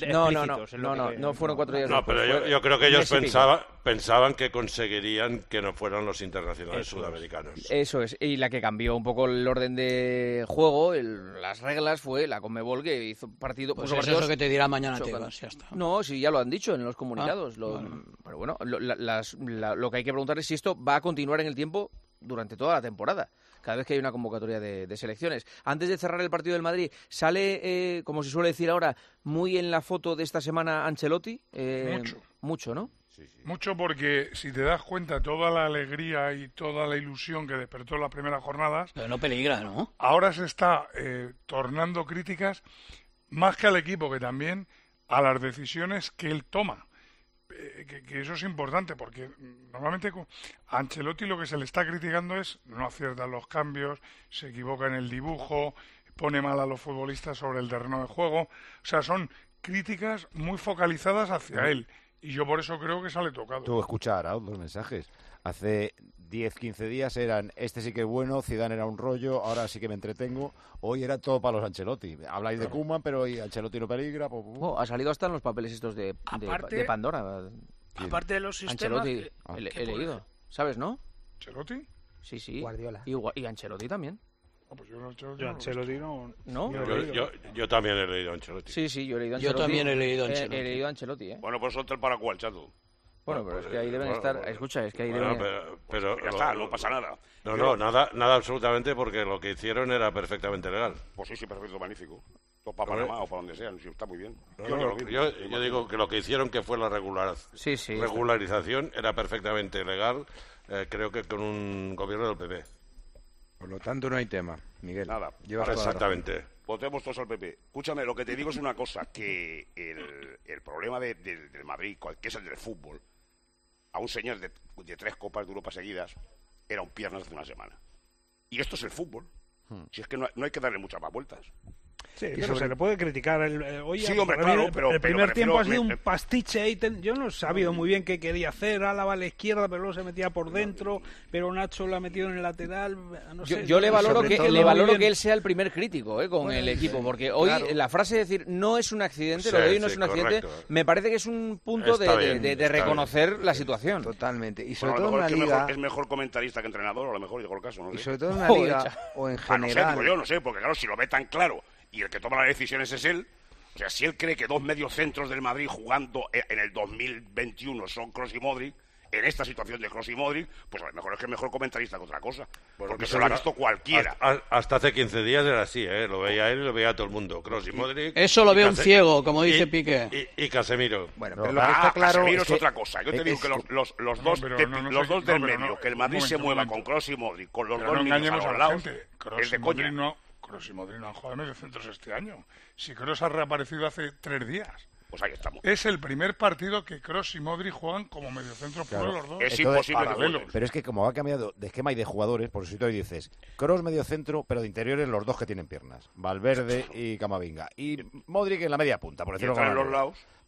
No fueron 4 días después. No, pero yo creo que ellos pensaban que conseguirían que no fueran los internacionales sudamericanos. Eso es, y la que cambió un poco el orden de juego, las reglas, fue la Conmebol, que hizo partido... Pues es eso que te dirá mañana Tebas, ya está. No, sí, ya lo han dicho en los comunicados. Pero bueno, lo que hay que preguntar es si esto va a continuar en el tiempo durante toda la temporada, cada vez que hay una convocatoria de selecciones. Antes de cerrar el partido del Madrid, sale, como se suele decir ahora, muy en la foto de esta semana Ancelotti. Mucho, ¿no? Sí. Mucho, porque si te das cuenta toda la alegría y toda la ilusión que despertó en las primeras jornadas... Pero no peligra, ¿no? Ahora se está tornando críticas más que al equipo, que también a las decisiones que él toma. Que eso es importante, porque normalmente a Ancelotti lo que se le está criticando es no acierta los cambios, se equivoca en el dibujo, pone mal a los futbolistas sobre el terreno de juego. O sea, son críticas muy focalizadas hacia él. Y yo por eso creo que sale tocado. Tú escucha, Arauz, los mensajes. Hace 10, 15 días eran, este sí que es bueno, Zidane era un rollo, ahora sí que me entretengo. Hoy era todo para los Ancelotti. Habláis de Koeman, pero hoy Ancelotti no peligra. Ha salido hasta en los papeles estos de Pandora. Aparte de los sistemas... Ancelotti, he leído. ¿Sabes, no? ¿Ancelotti? Sí. Guardiola. Y Ancelotti también. Pues yo Ancelotti no. Yo también he leído Ancelotti. Sí, yo he leído Ancelotti. Yo también he leído Ancelotti. He leído Ancelotti, Bueno, pues son para cuál, chato. Bueno, pero es que ahí deben estar... Escucha, es que ahí deben... Pero ya está, no pasa nada. Nada absolutamente, porque lo que hicieron era perfectamente legal. Pues sí, perfecto, magnífico. O para Panamá o para donde sea, está muy bien. Yo digo que lo que hicieron, que fue la regularización, era perfectamente legal, creo que con un gobierno del PP. Por lo tanto, no hay tema, Miguel. Nada, exactamente. Votemos todos al PP. Escúchame, lo que te digo es una cosa, que el problema del Madrid, que es el del fútbol, a un señor de 3 Copas de Europa seguidas, era un piernas hace una semana. Y esto es el fútbol. Si es que no hay que darle muchas más vueltas. Sí, pero se le puede criticar. Sí, hombre, claro, pero el primer tiempo ha sido un pastiche. Yo no he sabido muy bien qué quería hacer. Álava a la izquierda, pero luego se metía por dentro. Pero Nacho la ha metido en el lateral. No sé, yo le valoro que él sea el primer crítico con el equipo. Porque hoy la frase de decir no es un accidente, lo de hoy no es un accidente, me parece que es un punto de reconocer la situación. Totalmente. Y sobre todo en una liga... Es mejor comentarista que entrenador, a lo mejor, digo el caso. No sé. Y sobre todo en una liga o en general... No sé, porque claro, si lo ve tan claro y el que toma las decisiones es él, o sea, si él cree que 2 mediocentros del Madrid jugando en el 2021 son Kroos y Modric, en esta situación de Kroos y Modric, pues a lo mejor es que es mejor comentarista que otra cosa, porque se lo ha visto cualquiera. Hasta hace 15 días era así, lo veía él y lo veía todo el mundo, Kroos y Modric. Eso lo ve un ciego, como dice Piqué. Y Casemiro. Bueno, pero lo que está claro Casemiro es otra cosa. Yo te digo que los dos del medio, que el Madrid se mueva con Kroos y Modric, con los dos niños a los lados, es de coña. Kroos y Modric no han jugado medio centros este año. Si Kroos ha reaparecido hace 3 días. Pues ahí estamos. Es el primer partido que Kroos y Modric juegan como mediocentro puro los dos. Es imposible que jueguen. Pero es que como ha cambiado de esquema y de jugadores, por eso tú dices, Kroos mediocentro, pero de interiores los dos que tienen piernas. Valverde y Camavinga. Y Modric en la media punta, por decirlo en los lados.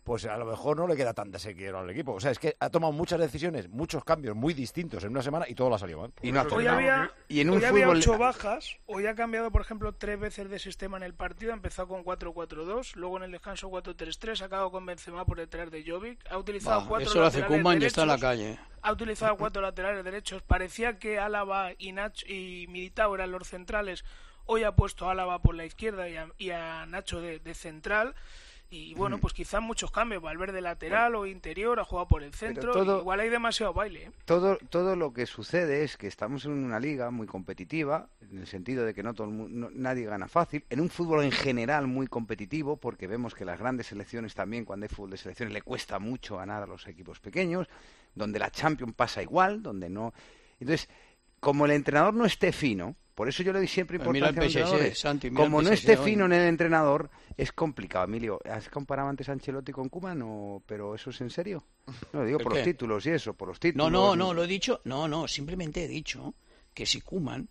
pues a lo mejor no le queda tan desequilibrado al equipo. O sea, es que ha tomado muchas decisiones, muchos cambios muy distintos en una semana y todo le ha salido mal. Y no hoy había 8 bajas, hoy ha cambiado, por ejemplo, 3 veces de sistema en el partido, ha empezado con 4-4-2, luego en el descanso 4-3-3, ha acabado con Benzema por detrás de Jovic, ha utilizado 4 eso lo hace laterales Koeman y derechos, está en la calle. Ha utilizado 4 laterales derechos, parecía que Álava y Nacho y Militao eran los centrales, hoy ha puesto a Álava por la izquierda y a Nacho de central. Y bueno, pues quizás muchos cambios, Valverde lateral o interior, ha jugado por el centro, igual hay demasiado baile. Todo lo que sucede es que estamos en una liga muy competitiva, en el sentido de que nadie gana fácil, en un fútbol en general muy competitivo, porque vemos que las grandes selecciones también, cuando hay fútbol de selecciones, le cuesta mucho ganar a los equipos pequeños, donde la Champions pasa igual, donde no... Entonces, como el entrenador no esté fino, por eso yo le doy siempre importancia a los entrenadores. Santi, como no esté fino en el entrenador, es complicado. Emilio, ¿has comparado antes a Ancelotti con Koeman? ¿Pero eso es en serio? No, lo digo por los títulos y eso, por los títulos. No, lo he dicho. No, simplemente he dicho que si Koeman,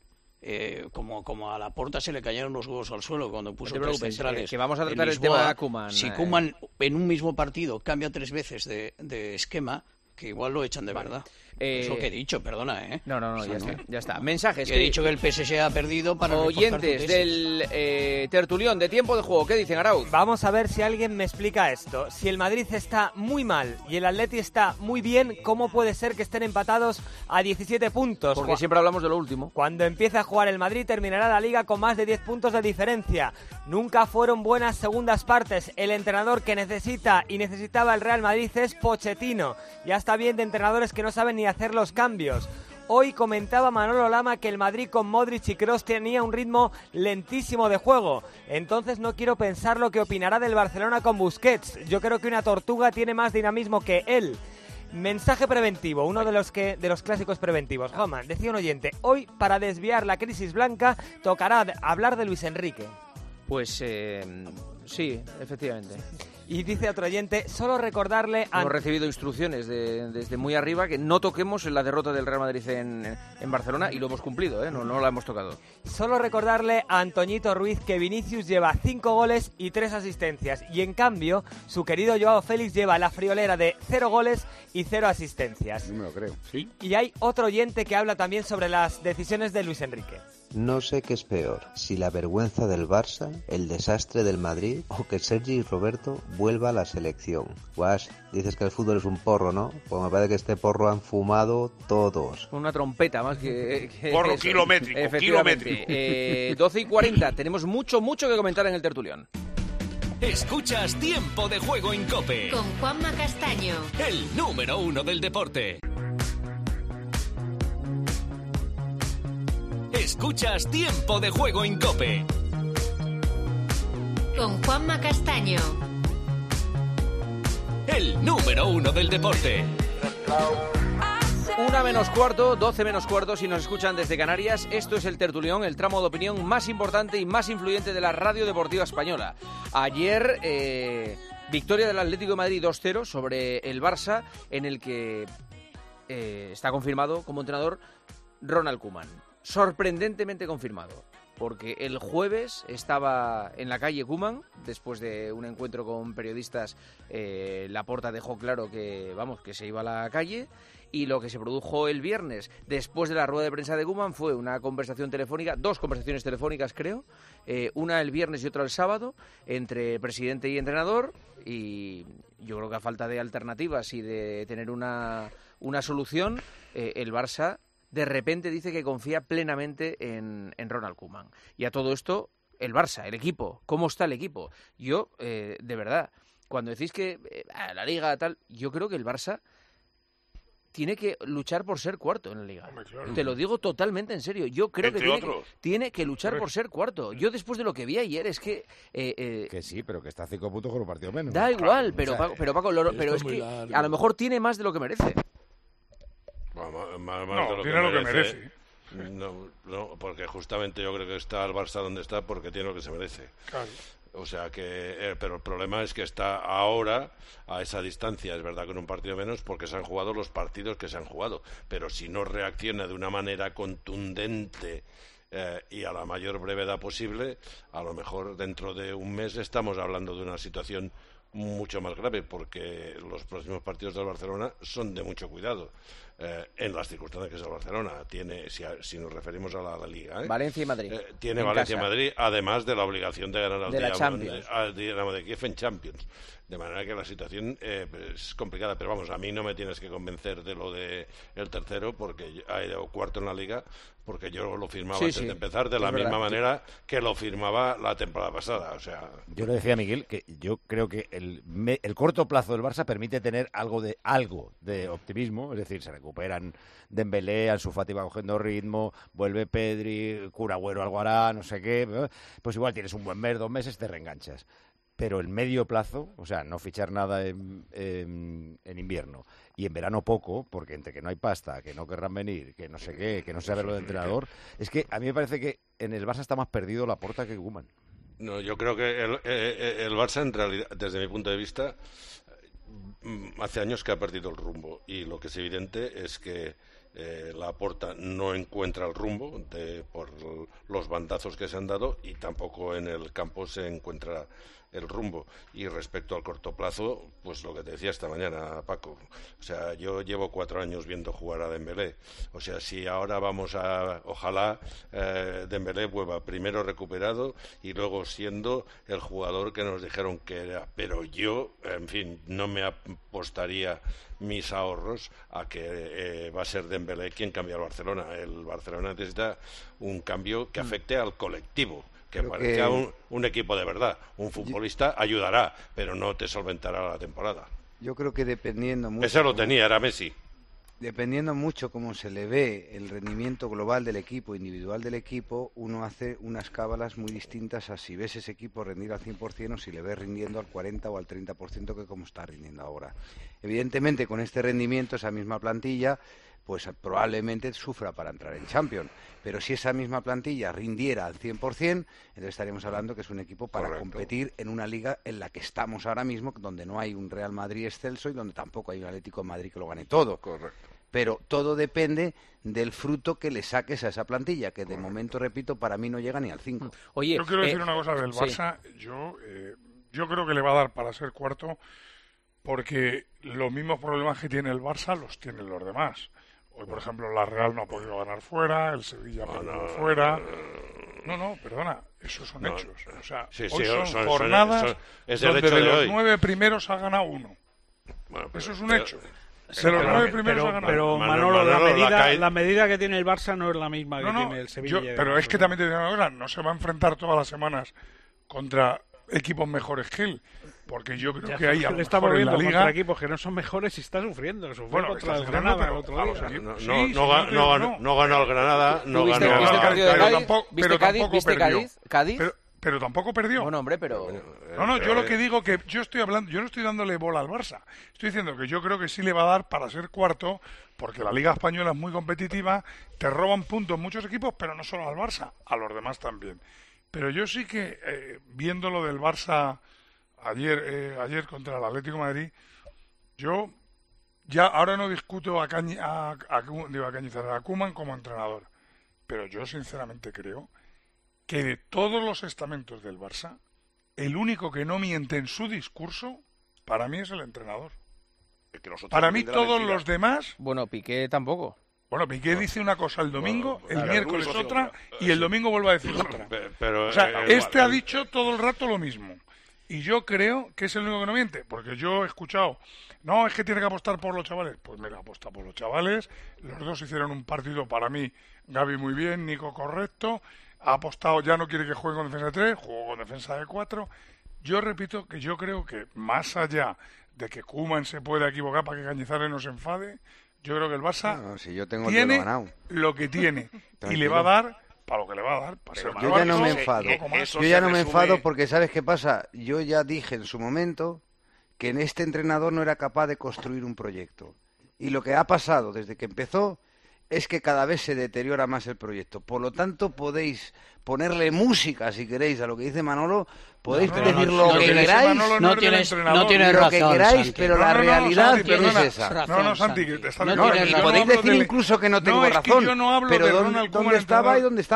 como a Laporta se le cayeron los huevos al suelo cuando puso tres centrales. Que vamos a tratar el tema de Koeman. Si Koeman en un mismo partido cambia 3 veces de esquema, que igual lo echan de verdad. Es lo que he dicho, perdona, ¿eh? No, ya está. Mensajes. He dicho que el PSG ha perdido para oyentes del tertulión de Tiempo de Juego. ¿Qué dicen, Arauz? Vamos a ver si alguien me explica esto. Si el Madrid está muy mal y el Atleti está muy bien, ¿cómo puede ser que estén empatados a 17 puntos? Porque siempre hablamos de lo último. Cuando empiece a jugar el Madrid terminará la Liga con más de 10 puntos de diferencia. Nunca fueron buenas segundas partes. El entrenador que necesitaba el Real Madrid es Pochettino. Ya está bien de entrenadores que no saben ni hacer los cambios. Hoy comentaba Manolo Lama que el Madrid con Modric y Kroos tenía un ritmo lentísimo de juego. Entonces no quiero pensar lo que opinará del Barcelona con Busquets. Yo creo que una tortuga tiene más dinamismo que él. Mensaje preventivo, uno de los clásicos preventivos. Roman, decía un oyente, hoy para desviar la crisis blanca tocará hablar de Luis Enrique. Pues sí, efectivamente. Y dice otro oyente, solo recordarle... Hemos recibido instrucciones desde muy arriba que no toquemos la derrota del Real Madrid en Barcelona y lo hemos cumplido, ¿eh? No la hemos tocado. Solo recordarle a Antoñito Ruiz que Vinicius lleva 5 goles y 3 asistencias y en cambio su querido Joao Félix lleva la friolera de 0 goles y 0 asistencias. No me lo creo. ¿Sí? Y hay otro oyente que habla también sobre las decisiones de Luis Enrique. No sé qué es peor, si la vergüenza del Barça, el desastre del Madrid o que Sergi Roberto vuelva a la selección. Guas, dices que el fútbol es un porro, ¿no? Pues me parece que este porro han fumado todos. Una trompeta más que porro eso. Kilométrico. 12:40, tenemos mucho que comentar en el tertulión. Escuchas Tiempo de Juego en COPE. Con Juanma Castaño. El número 1 del deporte. Escuchas Tiempo de Juego en COPE. Con Juanma Castaño. El número 1 del deporte. 1 menos cuarto, 12 menos cuarto, si nos escuchan desde Canarias. Esto es el tertulión, el tramo de opinión más importante y más influyente de la radio deportiva española. Ayer, victoria del Atlético de Madrid 2-0 sobre el Barça, en el que está confirmado como entrenador Ronald Koeman. Sorprendentemente confirmado, porque el jueves estaba en la calle Koeman, después de un encuentro con periodistas. Laporta dejó claro que se iba a la calle, y lo que se produjo el viernes, después de la rueda de prensa de Koeman, fue una conversación telefónica, 2 conversaciones telefónicas creo, una el viernes y otra el sábado, entre presidente y entrenador, y yo creo que a falta de alternativas y de tener una solución, el Barça de repente dice que confía plenamente en Ronald Koeman. Y a todo esto, el Barça, el equipo, ¿cómo está el equipo? Yo, de verdad, cuando decís que la Liga tal, yo creo que el Barça tiene que luchar por ser cuarto en la Liga. Hombre, claro. Te lo digo totalmente en serio. Yo creo que tiene que luchar por ser cuarto. Yo después de lo que vi ayer es que... que sí, pero que está a 5 puntos con un partido menos. Da igual, pero Paco, pero es que a lo mejor tiene más de lo que merece. No, tiene lo que merece. No, porque justamente yo creo que está el Barça donde está porque tiene lo que se merece. Claro. O sea que, pero el problema es que está ahora a esa distancia, es verdad, con un partido menos, porque se han jugado los partidos que se han jugado. Pero si no reacciona de una manera contundente y a la mayor brevedad posible, a lo mejor dentro de un mes estamos hablando de una situación mucho más grave, porque los próximos partidos del Barcelona son de mucho cuidado. En las circunstancias que es el Barcelona tiene, si nos referimos a la Liga, Valencia y Madrid tiene Valencia y Madrid, además de la obligación de ganar al Dinamo de Kiev en Champions, de manera que la situación es complicada, pero vamos, a mí no me tienes que convencer de lo de el tercero o cuarto en la Liga, porque yo lo firmaba antes de empezar de la misma manera que lo firmaba la temporada pasada. O sea, yo le decía a Miguel que yo creo que el corto plazo del Barça permite tener algo de optimismo, es decir, se recuperan Dembélé, Ansu Fati va cogiendo ritmo, vuelve Pedri, Kun Agüero algo hará, no sé qué, pues igual tienes un buen mes, 2 meses, te reenganchas. Pero el medio plazo, o sea, no fichar nada en invierno y en verano poco, porque entre que no hay pasta, que no querrán venir, que no sé qué, que no se sabe lo de entrenador, es que a mí me parece que en el Barça está más perdido Laporta que Koeman. No, yo creo que el Barça, en realidad, desde mi punto de vista, hace años que ha perdido el rumbo, y lo que es evidente es que Laporta no encuentra el rumbo por los bandazos que se han dado, y tampoco en el campo se encuentra el rumbo. Y respecto al corto plazo, pues lo que te decía esta mañana, Paco, o sea, yo llevo 4 años viendo jugar a Dembélé, o sea, si ahora ojalá Dembélé vuelva primero recuperado y luego siendo el jugador que nos dijeron que era, pero yo, en fin, no me apostaría mis ahorros a que va a ser Dembélé quien cambie al Barcelona. El Barcelona necesita un cambio que afecte al colectivo, que parezca un equipo de verdad. Un futbolista ayudará, pero no te solventará la temporada. Yo creo que dependiendo mucho... Ese lo tenía, era Messi. Dependiendo mucho cómo se le ve el rendimiento global del equipo, individual del equipo, uno hace unas cábalas muy distintas a si ves ese equipo rendir al 100% o si le ves rindiendo al 40 o al 30% que como está rindiendo ahora. Evidentemente, con este rendimiento, esa misma plantilla, pues probablemente sufra para entrar en Champions. Pero si esa misma plantilla rindiera al 100%, entonces estaríamos hablando que es un equipo para competir en una liga en la que estamos ahora mismo, donde no hay un Real Madrid excelso y donde tampoco hay un Atlético de Madrid que lo gane todo. Correcto. Pero todo depende del fruto que le saques a esa plantilla, que de momento, repito, para mí no llega ni al 5. Oye, yo quiero decir una cosa del Barça. Sí. Yo creo que le va a dar para ser cuarto, porque los mismos problemas que tiene el Barça los tienen los demás. Hoy, por ejemplo, la Real no ha podido ganar fuera, el Sevilla ha perdido fuera. No, perdona, esos son hechos. O sea, hoy son jornadas donde de los 9 primeros ha ganado 1. Bueno, eso es un hecho. De los 9 primeros ha ganado. Pero Manolo, la medida que tiene el Barça no es la misma que tiene el Sevilla. Pero es que también te digo una cosa, no se va a enfrentar todas las semanas contra equipos mejores que él, porque yo creo que ahí a lo mejor en la Liga contra equipos que no son mejores y está sufriendo. Bueno, contra el Granada el otro día. No ganó el Granada, no ganó el partido de Cádiz, pero tampoco perdió. Cádiz. Pero tampoco perdió. Bueno, hombre, pero... No, yo lo que digo que yo no estoy dándole bola al Barça. Estoy diciendo que yo creo que sí le va a dar para ser cuarto, porque la Liga Española es muy competitiva, te roban puntos muchos equipos, pero no solo al Barça, a los demás también. Pero yo sí que, viendo lo del Barça ayer contra el Atlético de Madrid, yo ya ahora no discuto a Koeman como entrenador, pero yo sinceramente creo que de todos los estamentos del Barça, el único que no miente en su discurso, para mí es el entrenador. Para mí todos los demás... Bueno, Piqué tampoco. Bueno, Piqué dice una cosa el domingo, el miércoles otra, y el domingo vuelve a decir otra. Pero, o sea, ha dicho todo el rato lo mismo. Y yo creo que es el único que no miente, porque yo he escuchado, no, es que tiene que apostar por los chavales. Pues mira, aposta por los chavales. Los dos hicieron un partido, para mí, Gavi muy bien, Nico correcto. Ha apostado, ya no quiere que juegue con defensa de 3, jugó con defensa de 4. Yo repito que yo creo que más allá de que Koeman se pueda equivocar para que Cañizares no se enfade, yo creo que el Barça tiene lo que tiene y le va a dar para lo que le va a dar. Yo ya no me enfado. Yo ya no me enfado porque ¿sabes qué pasa? Yo ya dije en su momento que en este entrenador no era capaz de construir un proyecto. Y lo que ha pasado desde que empezó es que cada vez se deteriora más el proyecto. Por lo tanto, podéis ponerle música, si queréis, a lo que dice Manolo, podéis decir lo que queráis, no tienes lo razón, que queráis, Santi. pero la realidad es esa. Santi, y podéis decir incluso que no tengo razón, pero ¿dónde estaba y dónde estamos?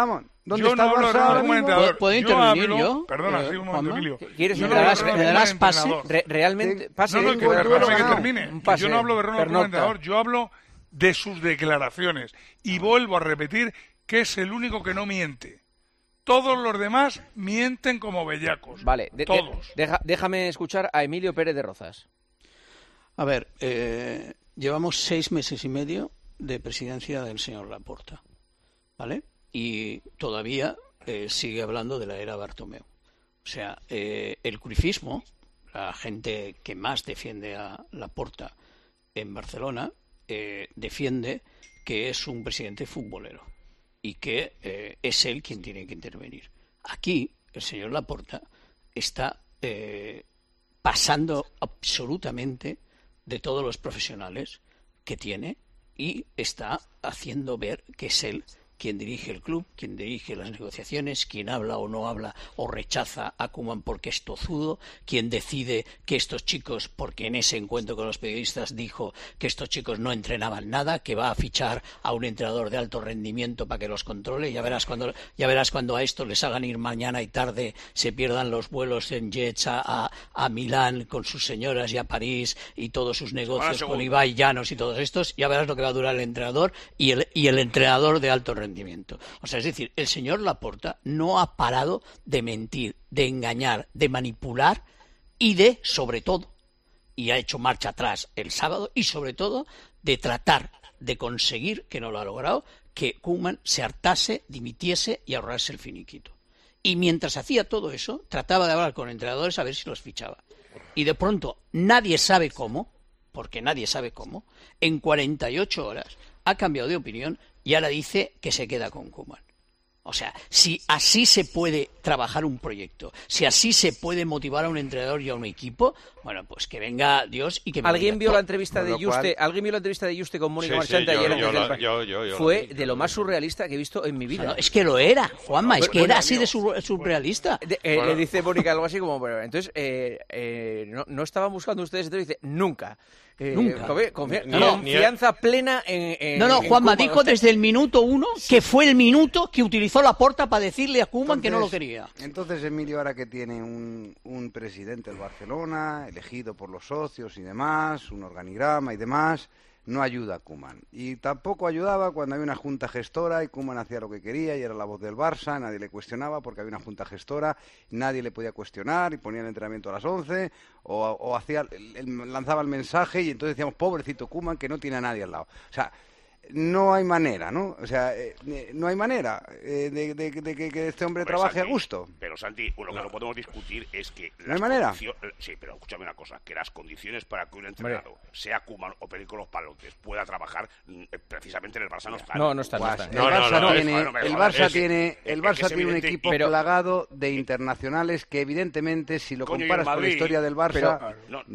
¿Dónde yo está no el hablo Barça de ahora Ronald como mismo? entrenador. ¿Puedo Yo intervenir hablo- yo? Perdona, sí, un momento, Juanma. Emilio. ¿Quieres Yo no me darás- hablo de me Ronald darás como pase? entrenador. Realmente, pase. No, que déjame que termine. Un pase, Yo no hablo de Ronald como pernocta. entrenador, yo hablo de sus declaraciones. Y vuelvo a repetir que es el único que no miente. Todos los demás mienten como bellacos. Vale, todos. déjame escuchar a Emilio Pérez de Rozas. A ver, llevamos 6 meses y medio de presidencia del señor Laporta, ¿vale? Y todavía sigue hablando de la era Bartomeu. O sea, el cruyffismo, la gente que más defiende a Laporta en Barcelona, defiende que es un presidente futbolero y que es él quien tiene que intervenir. Aquí, el señor Laporta está pasando absolutamente de todos los profesionales que tiene y está haciendo ver que es él quien dirige el club, quien dirige las negociaciones, quien habla o no habla o rechaza a Koeman porque es tozudo, quien decide que estos chicos, porque en ese encuentro con los periodistas dijo que estos chicos no entrenaban nada, que va a fichar a un entrenador de alto rendimiento para que los controle. Ya verás cuando a esto les hagan ir mañana y tarde, se pierdan los vuelos en jets a Milán con sus señoras y a París y todos sus negocios con Ibai Llanos y todos estos. Ya verás lo que va a durar el entrenador y el entrenador de alto rendimiento. O sea, es decir, el señor Laporta no ha parado de mentir, de engañar, de manipular y de, sobre todo, y ha hecho marcha atrás el sábado, y sobre todo, de tratar de conseguir, que no lo ha logrado, que Koeman se hartase, dimitiese y ahorrarse el finiquito. Y mientras hacía todo eso, trataba de hablar con entrenadores a ver si los fichaba. Y de pronto, nadie sabe cómo, porque nadie sabe cómo, en 48 horas ha cambiado de opinión y ahora dice que se queda con Koeman. O sea, si así se puede trabajar un proyecto, si así se puede motivar a un entrenador y a un equipo, bueno, pues que venga Dios y que me ¿Alguien diga vio todo. la entrevista de Yuste? ¿Alguien vio la entrevista de Yuste con Mónica Marchante yo, ayer? yo Fue de lo más surrealista que he visto en mi vida. No, es que lo era, Juanma, es que era así de surrealista. Le dice Mónica algo así como, pero entonces, no estaban buscando ustedes, entonces dice, nunca. Nunca. Confianza plena en No, Juanma Koeman. dijo desde el minuto 1 que fue el minuto que utilizó Laporta para decirle a Koeman que no lo quería. Entonces, Emilio, ahora que tiene un presidente del Barcelona, elegido por los socios y demás, un organigrama y demás, no ayuda a Koeman. Y tampoco ayudaba cuando había una junta gestora y Koeman hacía lo que quería y era la voz del Barça, nadie le cuestionaba porque había una junta gestora, nadie le podía cuestionar y ponía el entrenamiento a las 11 o hacía, lanzaba el mensaje y entonces decíamos, pobrecito Koeman, que no tiene a nadie al lado. O sea, no hay manera, ¿no? O sea, no hay manera de que este hombre trabaje Santi, a gusto. Pero, Santi, lo que no podemos discutir es que... ¿No hay manera? Sí, pero escúchame una cosa, que las condiciones para que un entrenador, sea Koeman o Perico Los Palotes, pueda trabajar precisamente en el Barça no están. No están. El Barça tiene un equipo pero, plagado de internacionales que evidentemente, si lo comparas con la historia del Barça...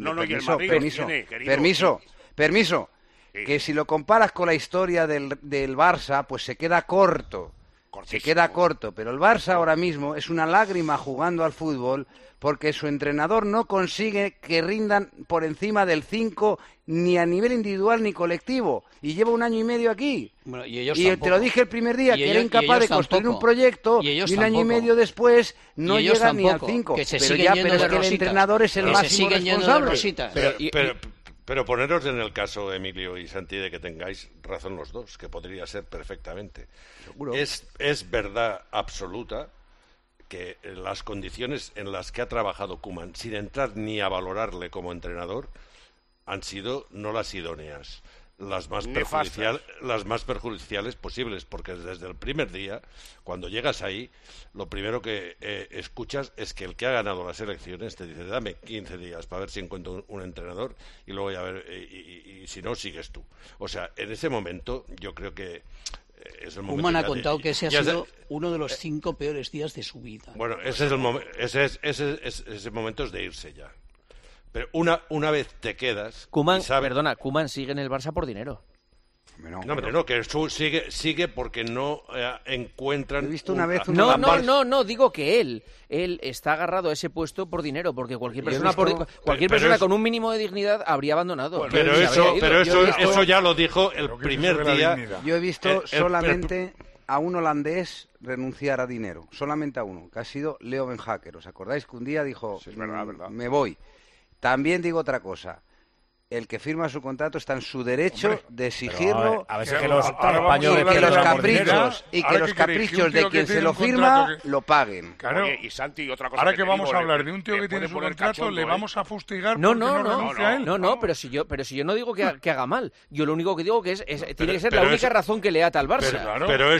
Permiso. Que si lo comparas con la historia del Barça, pues se queda corto. Se queda corto. Pero el Barça ahora mismo es una lágrima jugando al fútbol porque su entrenador no consigue que rindan por encima del 5 ni a nivel individual ni colectivo. Y lleva 1 año y medio aquí. Bueno, y te lo dije el primer día, que era incapaz de construir un proyecto y 1 año y medio después no llega ni al 5. Pero es que el entrenador es el máximo responsable. Pero poneros en el caso, Emilio y Santi, de que tengáis razón los dos, que podría ser perfectamente. Seguro. Es verdad absoluta que las condiciones en las que ha trabajado Koeman, sin entrar ni a valorarle como entrenador, han sido no las idóneas, las más perjudiciales posibles, porque desde el primer día, cuando llegas ahí, lo primero que escuchas es que el que ha ganado las elecciones te dice, dame 15 días para ver si encuentro un entrenador y luego ya ver, y si no, sigues tú. O sea, en ese momento yo creo que es el momento. Koeman ha contado que ese ha sido uno de los 5 peores días de su vida. Bueno, ese momento es de irse ya. Pero una vez te quedas... Koeman sigue en el Barça por dinero. No, que sigue porque no encuentran... He visto una vez No, digo que él está agarrado a ese puesto por dinero, porque cualquier persona con un mínimo de dignidad habría abandonado. Bueno, pero eso ya lo dijo el primer día. Yo he visto solamente a un holandés renunciar a dinero, solamente a uno, que ha sido Leo Ben Hacker. ¿Os acordáis que un día dijo, Sí, es verdad. me voy? También digo otra cosa. El que firma su contrato está en su derecho de exigirlo, a ver si que los caprichos de quien se lo firma lo paguen. Claro. Oye, y Santi, otra cosa Ahora que que te vamos digo, a hablar le- de un tío le que tiene puede su poner contrato, cachondo, le vamos a fustigar No, porque no, renuncia a él. no, pero si yo no digo que haga mal. Yo lo único que digo que tiene que ser la pero única eso- razón que le ata al Barça.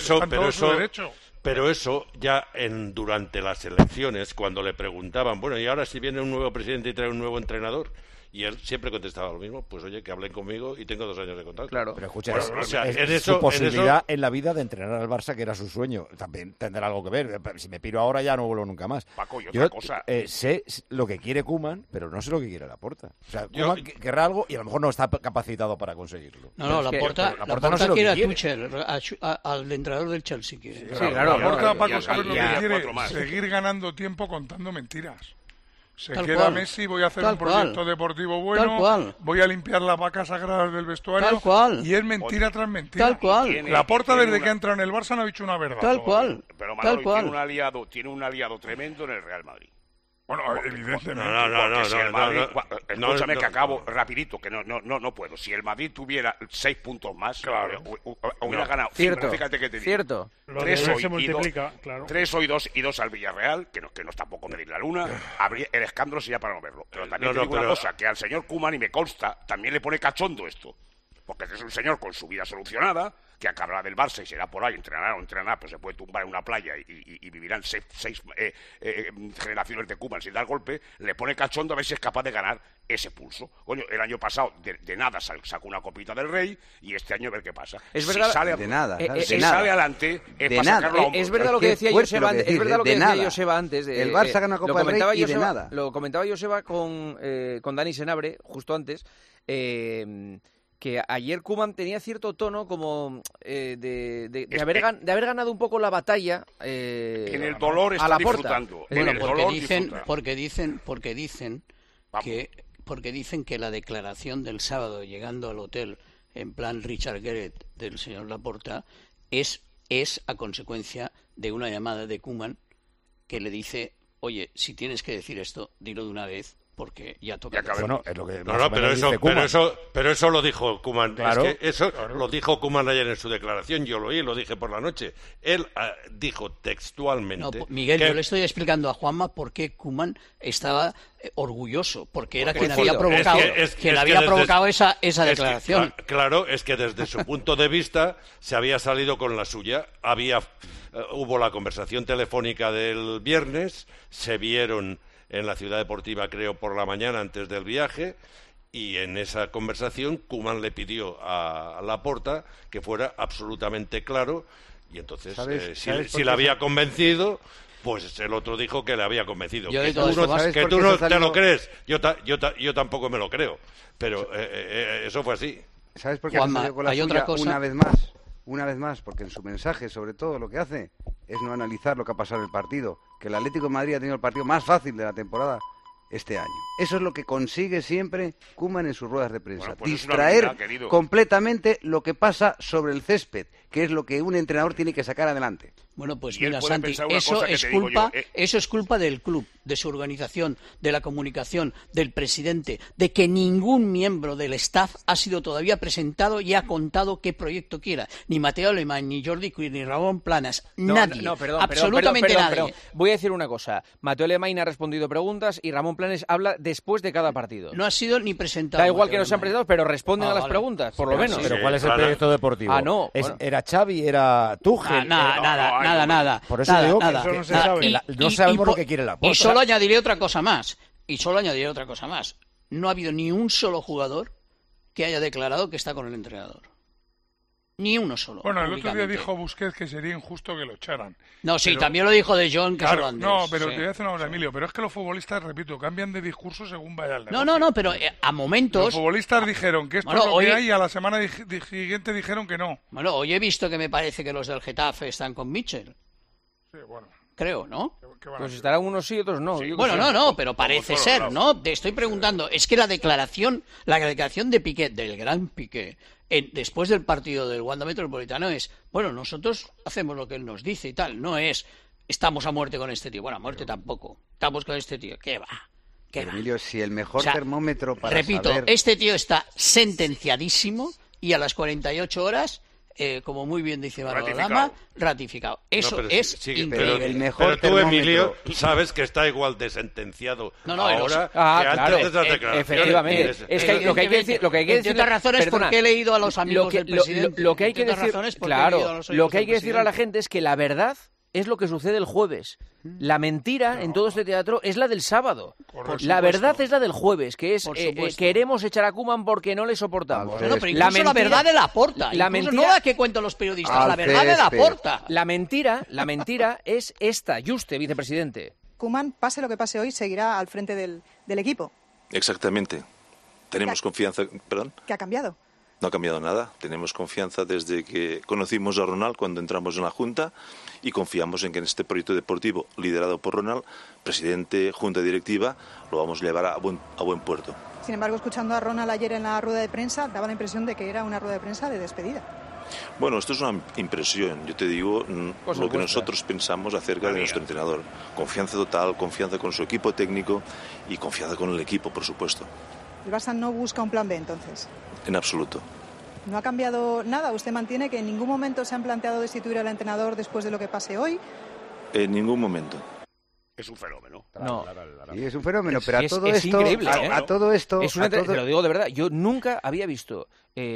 Pero eso ya durante las elecciones, cuando le preguntaban, bueno, y ahora si viene un nuevo presidente y trae un nuevo entrenador, y él siempre contestaba lo mismo, pues oye, que hablen conmigo y tengo 2 años de contrato. Claro. Pero escucha, Bueno, o sea, es en su eso- posibilidad en en la vida de entrenar al Barça, que era su sueño. También tendrá algo que ver. Si me piro ahora ya no vuelvo nunca más. Paco, y Yo otra cosa. sé lo que quiere Koeman, pero no sé lo que quiere Laporta. O sea, Yo- Koeman querrá algo y a lo mejor no está capacitado para conseguirlo. No, Laporta no sé lo quiere que a quiere. Tuchel, al entrenador del Chelsea. Quiere. Sí, claro. Laporta, Y Paco, ¿sabes lo que quiere? 4 más. Seguir ganando tiempo contando mentiras. Se Tal queda cual. Messi, voy a hacer Tal un proyecto cual. deportivo bueno, Tal cual. voy a limpiar las vacas sagradas del vestuario, Tal cual. y es mentira tras mentira. Tal cual. Laporta Tiene desde una- que entra en el Barça no ha dicho una verdad. Tal todavía. cual. Pero Manolo, Tal cual. tiene un aliado tremendo en el Real Madrid. Bueno, evidentemente. Porque si el Madrid, escúchame no, que acabo rapidito, que no puedo. Si el Madrid tuviera 6 puntos más, Claro. hubiera ganado. Cierto, Fíjate que te digo. cierto. Lo 3 de hoy se y multiplica, claro. 3 hoy 2 y 2 al Villarreal, que no es tampoco medir la luna. El escándalo sería para no verlo. Pero también te digo una cosa, que al señor Koeman, y me consta, también le pone cachondo esto. Porque es un señor con su vida solucionada, que acabará del Barça y será por ahí, entrenará, pues se puede tumbar en una playa y vivirán 6 generaciones de Koeman sin dar golpe. Le pone cachondo a ver si es capaz de ganar ese pulso. Coño, el año pasado de nada sacó una copita del Rey, y este año a ver qué pasa. Es verdad, si sale, de nada, si de nada. sale adelante, es De para nada. sacarlo a hombros. Es verdad lo Es que que decía es fuerte Joseba lo que antes. Es decís, verdad lo que de decía nada. Joseba antes. El Barça gana Copa del Rey y de nada. Lo comentaba Joseba con Dani Senabre justo antes. Que ayer Koeman tenía cierto tono como de haber ganado un poco la batalla En el dolor a está la Porta. disfrutando. Bueno, En el dolor disfruta. porque dicen que la declaración del sábado llegando al hotel en plan Richard Gere del señor Laporta es a consecuencia de una llamada de Koeman que le dice, oye, si tienes que decir esto, dilo de una vez, porque ya toca. Bueno, es lo que No, no, pero eso lo dijo Koeman. Claro. Es que eso lo dijo Koeman ayer en su declaración. Yo lo oí, lo dije por la noche. Él dijo textualmente. No, Miguel, que yo le estoy explicando a Juanma por qué Koeman estaba orgulloso, porque era Porque quien había provocado, esa declaración. Claro, es que desde su punto de vista se había salido con la suya. Hubo la conversación telefónica del viernes, se vieron en la Ciudad Deportiva, creo, por la mañana antes del viaje, y en esa conversación Koeman le pidió a Laporta que fuera absolutamente claro, y entonces ¿Sabes si por le qué había convencido, pues el otro dijo que le había convencido. Yo Que de tú todo no, esto, que tú no te lo crees, yo tampoco me lo creo, pero eso fue así. ¿Sabes por qué Juanma, salió con la hay suya otra cosa. Una vez más, porque en su mensaje, sobre todo, lo que hace es no analizar lo que ha pasado en el partido, que el Atlético de Madrid ha tenido el partido más fácil de la temporada este año. Eso es lo que consigue siempre Koeman en sus ruedas de prensa. Bueno, pues es una distraer habilidad, querido. completamente lo que pasa sobre el césped, que es lo que un entrenador tiene que sacar adelante. Bueno, pues Y él mira, puede Santi, pensar una eso cosa que es te digo culpa, yo, eso es culpa del club, de su organización, de la comunicación, del presidente, de que ningún miembro del staff ha sido todavía presentado y ha contado qué proyecto quiera. Ni Mateo Alemán, ni Jordi Cruyff, ni Ramón Planas, nadie, Perdón, absolutamente nadie. perdón. Voy a decir una cosa. Mateo Alemán ha respondido preguntas y Ramón Planes habla después de cada partido. No ha sido ni presentado. Da igual Mateo que no sean Alemán. presentados, pero responden a las Vale. preguntas, por lo menos. Pero ¿cuál es el claro. proyecto deportivo? Ah, no, bueno. ¿Era Xavi? ¿Era Tuchel? Nada. Por eso nada, digo que nada. eso no se Nada. sabe. No sabemos lo que quiere Laporta. Y solo añadiré otra cosa más. No ha habido ni un solo jugador que haya declarado que está con el entrenador. Ni uno solo. Bueno, el otro día públicamente. dijo Busquets que sería injusto que lo echaran. No, sí, Pero- también lo dijo De Jong, que es Claro, holandés. no, pero Sí. te voy a decir una cosa, Emilio, pero es que los futbolistas, repito, cambian de discurso según vaya el negocio. No, pero a momentos... Los futbolistas dijeron que esto Bueno, es lo hoy- que hay y a la semana siguiente dijeron que no. Bueno, hoy he visto que me parece que los del Getafe están con Mitchell. Sí, bueno. Creo, ¿no? Pues estarán unos sí y otros no. Yo qué Bueno, sé. no, pero parece ser, ¿no? Te estoy preguntando, es que la declaración de Piqué, del gran Piqué, después del partido del Wanda Metropolitano es, bueno, nosotros hacemos lo que él nos dice y tal, no es estamos a muerte con este tío. Bueno, a muerte tampoco. Estamos con este tío. ¿Qué va? Pero, Emilio, si el mejor termómetro para repito, saber... este tío está sentenciadísimo y a las 48 horas, como muy bien dice Manolo Lama, ratificado. Eso es increíble. El mejor pero tú, Emilio, sabes que está igual de sentenciado ahora que antes de esas declaraciones. Efectivamente. Es que lo que hay que decir... Entre otras razones, porque he leído a los amigos del presidente. Lo que hay que decir a la gente es que la verdad es lo que sucede el jueves. La mentira en todo este teatro es la del sábado. La verdad es la del jueves, que es queremos echar a Koeman porque no le soportamos. Bueno, pero incluso la verdad de Laporta. La mentira, no la que cuentan los periodistas, la verdad de Laporta. La mentira es esta. Juste, vicepresidente. Koeman, pase lo que pase hoy, seguirá al frente del equipo. Exactamente. Tenemos confianza... ¿Perdón? ¿Qué ha cambiado? No ha cambiado nada. Tenemos confianza desde que conocimos a Ronald cuando entramos en la Junta y confiamos en que en este proyecto deportivo liderado por Ronald, presidente, Junta Directiva, lo vamos a llevar a buen puerto. Sin embargo, escuchando a Ronald ayer en la rueda de prensa, daba la impresión de que era una rueda de prensa de despedida. Bueno, esto es una impresión. Yo te digo lo que nosotros pensamos acerca de nuestro entrenador. Confianza total, confianza con su equipo técnico y confianza con el equipo, por supuesto. ¿El Barça no busca un plan B, entonces? En absoluto. ¿No ha cambiado nada? ¿Usted mantiene que en ningún momento se han planteado destituir al entrenador después de lo que pase hoy? En ningún momento. Es un fenómeno. No. Sí, es un fenómeno, pero a todo esto... Increíble, a todo esto... Te lo digo de verdad, yo nunca había visto...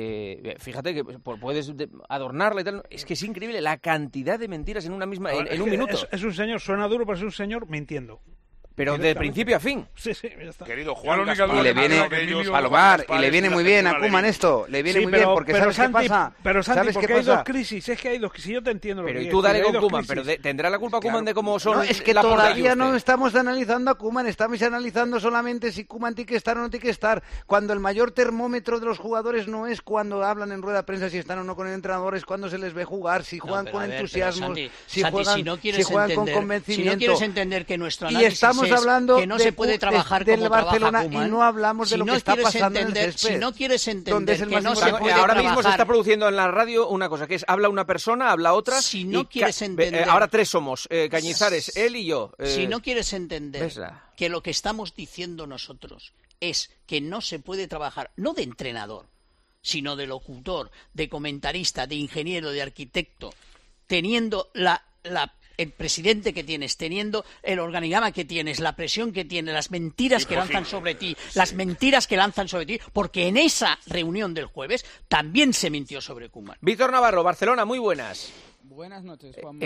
fíjate que puedes adornarla y tal... Es que es increíble la cantidad de mentiras en una misma... en un minuto. Es un señor, suena duro, pero es un señor mintiendo. Pero de principio a fin. Sí, ya está. Querido Juan, y le viene Palomar, y le viene muy bien a Koeman esto. Le viene muy bien, porque ¿sabes qué pasa? Pero Santi, porque hay dos crisis. Es que hay dos crisis. Yo te entiendo lo que dices. Pero tú dale con Koeman, pero ¿tendrá la culpa Koeman de cómo son? No, es que todavía no estamos analizando a Koeman. Estamos analizando solamente si Koeman tiene que estar o no tiene que estar. Cuando el mayor termómetro de los jugadores no es cuando hablan en rueda de prensa si están o no con el entrenador, es cuando se les ve jugar, si juegan con entusiasmo, si juegan con convencimiento. Si no quieres entender que nuestro análisis y estamos hablando que no se puede trabajar como Barcelona trabaja Koeman, y no hablamos de lo que está pasando en el césped. Si no quieres entender que no se puede ahora trabajar... mismo se está produciendo en la radio una cosa, que es habla una persona, habla otra... Si no quieres entender... ahora tres somos, Cañizares, él y yo. Si no quieres entender que lo que estamos diciendo nosotros es que no se puede trabajar, no de entrenador, sino de locutor, de comentarista, de ingeniero, de arquitecto, teniendo el presidente que tienes, teniendo el organigrama que tienes, la presión que tiene, las mentiras que lanzan sobre ti, porque en esa reunión del jueves también se mintió sobre Koeman. Víctor Navarro, Barcelona, muy buenas. Buenas noches, Juan.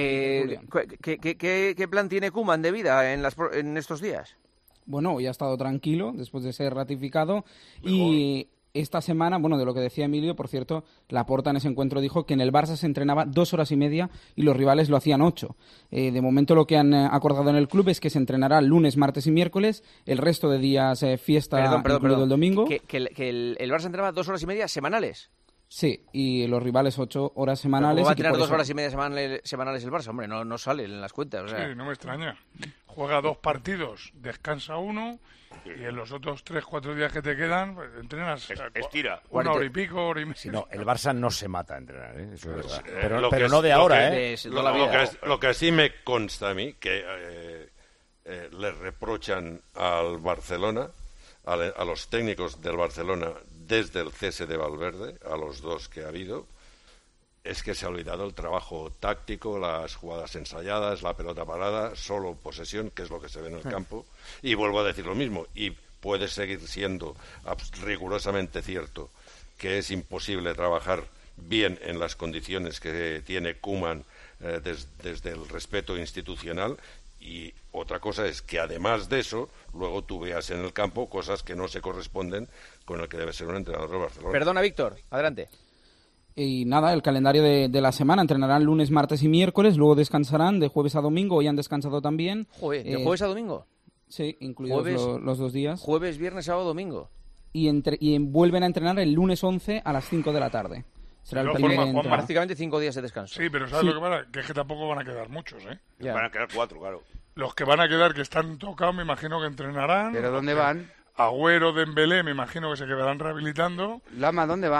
¿Qué plan tiene Koeman de vida en estos días? Bueno, hoy ha estado tranquilo después de ser ratificado y... Esta semana, bueno, de lo que decía Emilio, por cierto, Laporta en ese encuentro dijo que en el Barça se entrenaba 2 horas y media y los rivales lo hacían 8. De momento lo que han acordado en el club es que se entrenará lunes, martes y miércoles, el resto de días fiesta incluido el domingo. ¿Que el Barça entrenaba 2 horas y media semanales? Sí, y los rivales 8 horas semanales. ¿Cómo va a tener 2 horas y media semanales el Barça? Hombre, no sale en las cuentas. O sea. Sí, no me extraña. Juega 2 partidos, descansa 1 y en los otros 3-4 días que te quedan pues, entrenas estira 1 hora y pico, hora y media. Si no, el Barça no se mata a entrenar, eso es verdad. Pero no de ahora, Lo que sí me consta a mí, que le reprochan al Barcelona, a los técnicos del Barcelona, desde el cese de Valverde, a los 2 que ha habido, es que se ha olvidado el trabajo táctico, las jugadas ensayadas, la pelota parada, solo posesión, que es lo que se ve en el campo. Y vuelvo a decir lo mismo, y puede seguir siendo rigurosamente cierto que es imposible trabajar bien en las condiciones que tiene Koeman desde el respeto institucional. Y otra cosa es que además de eso, luego tú veas en el campo cosas que no se corresponden con el que debe ser un entrenador de Barcelona. Perdona, Víctor, adelante. Y nada, el calendario de la semana, entrenarán lunes, martes y miércoles, luego descansarán de jueves a domingo, hoy han descansado también. ¿De jueves a domingo? Sí, incluidos los 2 días. Jueves, viernes, sábado, domingo. Y vuelven a entrenar el lunes 11 a las 5 de la tarde. Será el primer prácticamente 5 días de descanso. Sí, pero ¿sabes lo que pasa? Que es que tampoco van a quedar muchos, ¿eh? Van a quedar 4, claro. Los que van a quedar, que están tocados, me imagino que entrenarán. ¿Pero dónde van? Agüero, Dembélé, me imagino que se quedarán rehabilitando. Lama, ¿dónde van?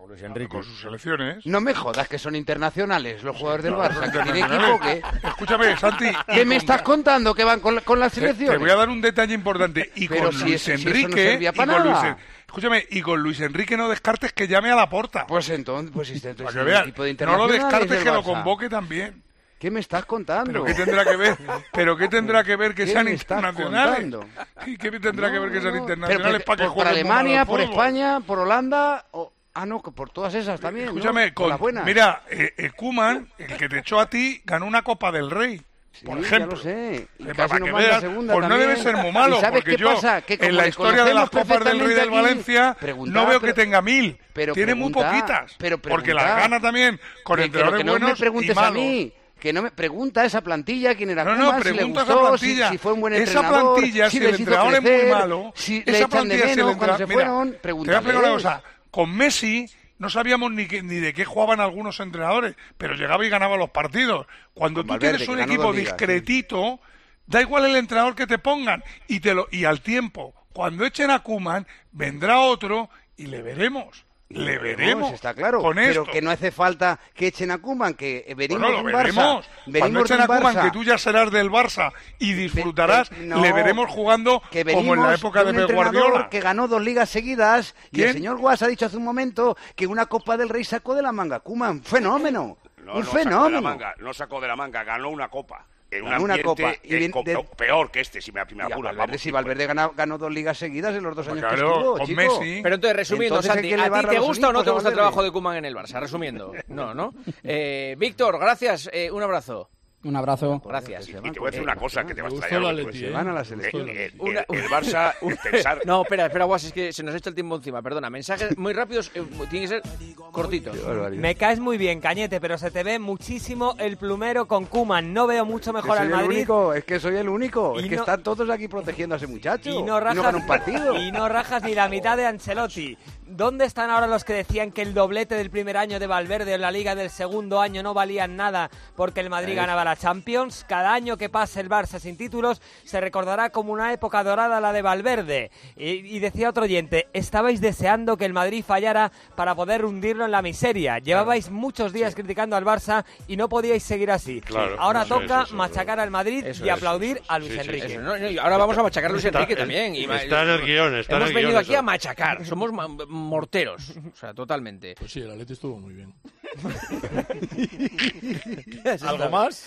Luis Enrique. con sus selecciones. No me jodas que son internacionales los jugadores del Barça. ¿Que tiene equipo qué? Escúchame, Santi. ¿Qué me estás contando que van con las selecciones? Te voy a dar un detalle importante. Y pero con Luis Enrique... Escúchame, y con Luis Enrique no descartes que llame a Laporta. Pues entonces para que veas, no lo descartes que lo convoque también. ¿Qué me estás contando? ¿Pero qué tendrá que ver? Que sean internacionales? ¿Qué tendrá que ver que sean internacionales para que jueguen? ¿Por Alemania, por España, por Holanda? No, por todas esas también. Escúchame, ¿no? Mira, Koeman, el que te echó a ti, ganó una Copa del Rey. Sí, por ejemplo, ya lo sé. Y para que veas, pues no debe ser muy malo, porque yo en la historia de las Copas del Rey del Valencia no veo que tenga 1000, tiene muy poquitas, porque las gana también con entrenadores buenos y malos. Que no me preguntes a mí, que no me pregunta esa plantilla quién era Koeman, si le gustó, si fue un buen entrenador, esa plantilla, si el entrenador es muy malo, si le echan de menos cuando se fueron, pregúntale. Te voy a explicar una cosa, con Messi no sabíamos ni de qué jugaban algunos entrenadores, pero llegaba y ganaba los partidos. Cuando tú tienes un equipo discretito, da igual el entrenador que te pongan y al tiempo, cuando echen a Koeman, vendrá otro y le veremos. Le veremos, está claro, con pero esto. Que no hace falta que echen a Koeman, que venimos lo de un veremos. Barça. Cuando echen a Koeman, que tú ya serás del Barça y disfrutarás, le veremos jugando como en la época de Pep Guardiola. Que ganó 2 ligas seguidas. ¿Quién? Y el señor Guas ha dicho hace un momento que una Copa del Rey sacó de la manga Koeman. Fenómeno. Un fenómeno. No sacó de la manga, ganó una copa. En una copa peor que este, si me apuras. Si Valverde ganó 2 ligas seguidas en los 2 años que estuvo, chico. Messi. Pero entonces, resumiendo, Santi, ¿a ti te gusta o no te gusta el trabajo de Koeman en el Barça? Resumiendo. No. Víctor, gracias. Un abrazo. Un abrazo. Gracias. Y te voy a decir una cosa que te va a extrañar. Van a la selección. El Barça, pensar... No, espera, Guas, es que se nos echa el tiempo encima. Perdona, mensajes muy rápidos, tiene que ser cortitos. Me caes muy bien, Cañete, pero se te ve muchísimo el plumero con Koeman. No veo mucho mejor al Madrid. Es que soy el único. Es que están todos aquí protegiendo a ese muchacho. Y no rajas, un partido. Y no rajas ni la mitad de Ancelotti. ¿Dónde están ahora los que decían que el doblete del primer año de Valverde o la Liga del segundo año no valían nada porque el Madrid ganaba la Champions? Cada año que pase el Barça sin títulos se recordará como una época dorada la de Valverde. Y decía otro oyente, estabais deseando que el Madrid fallara para poder hundirlo en la miseria. Llevabais muchos días criticando al Barça y no podíais seguir así. Claro, ahora toca machacar al Madrid y aplaudir a Luis Enrique. Ahora vamos a machacar a Luis Enrique también. Está en el guión. Hemos venido aquí a machacar. Somos morteros, o sea, totalmente. Pues sí, el Atleti estuvo muy bien. ¿Algo más?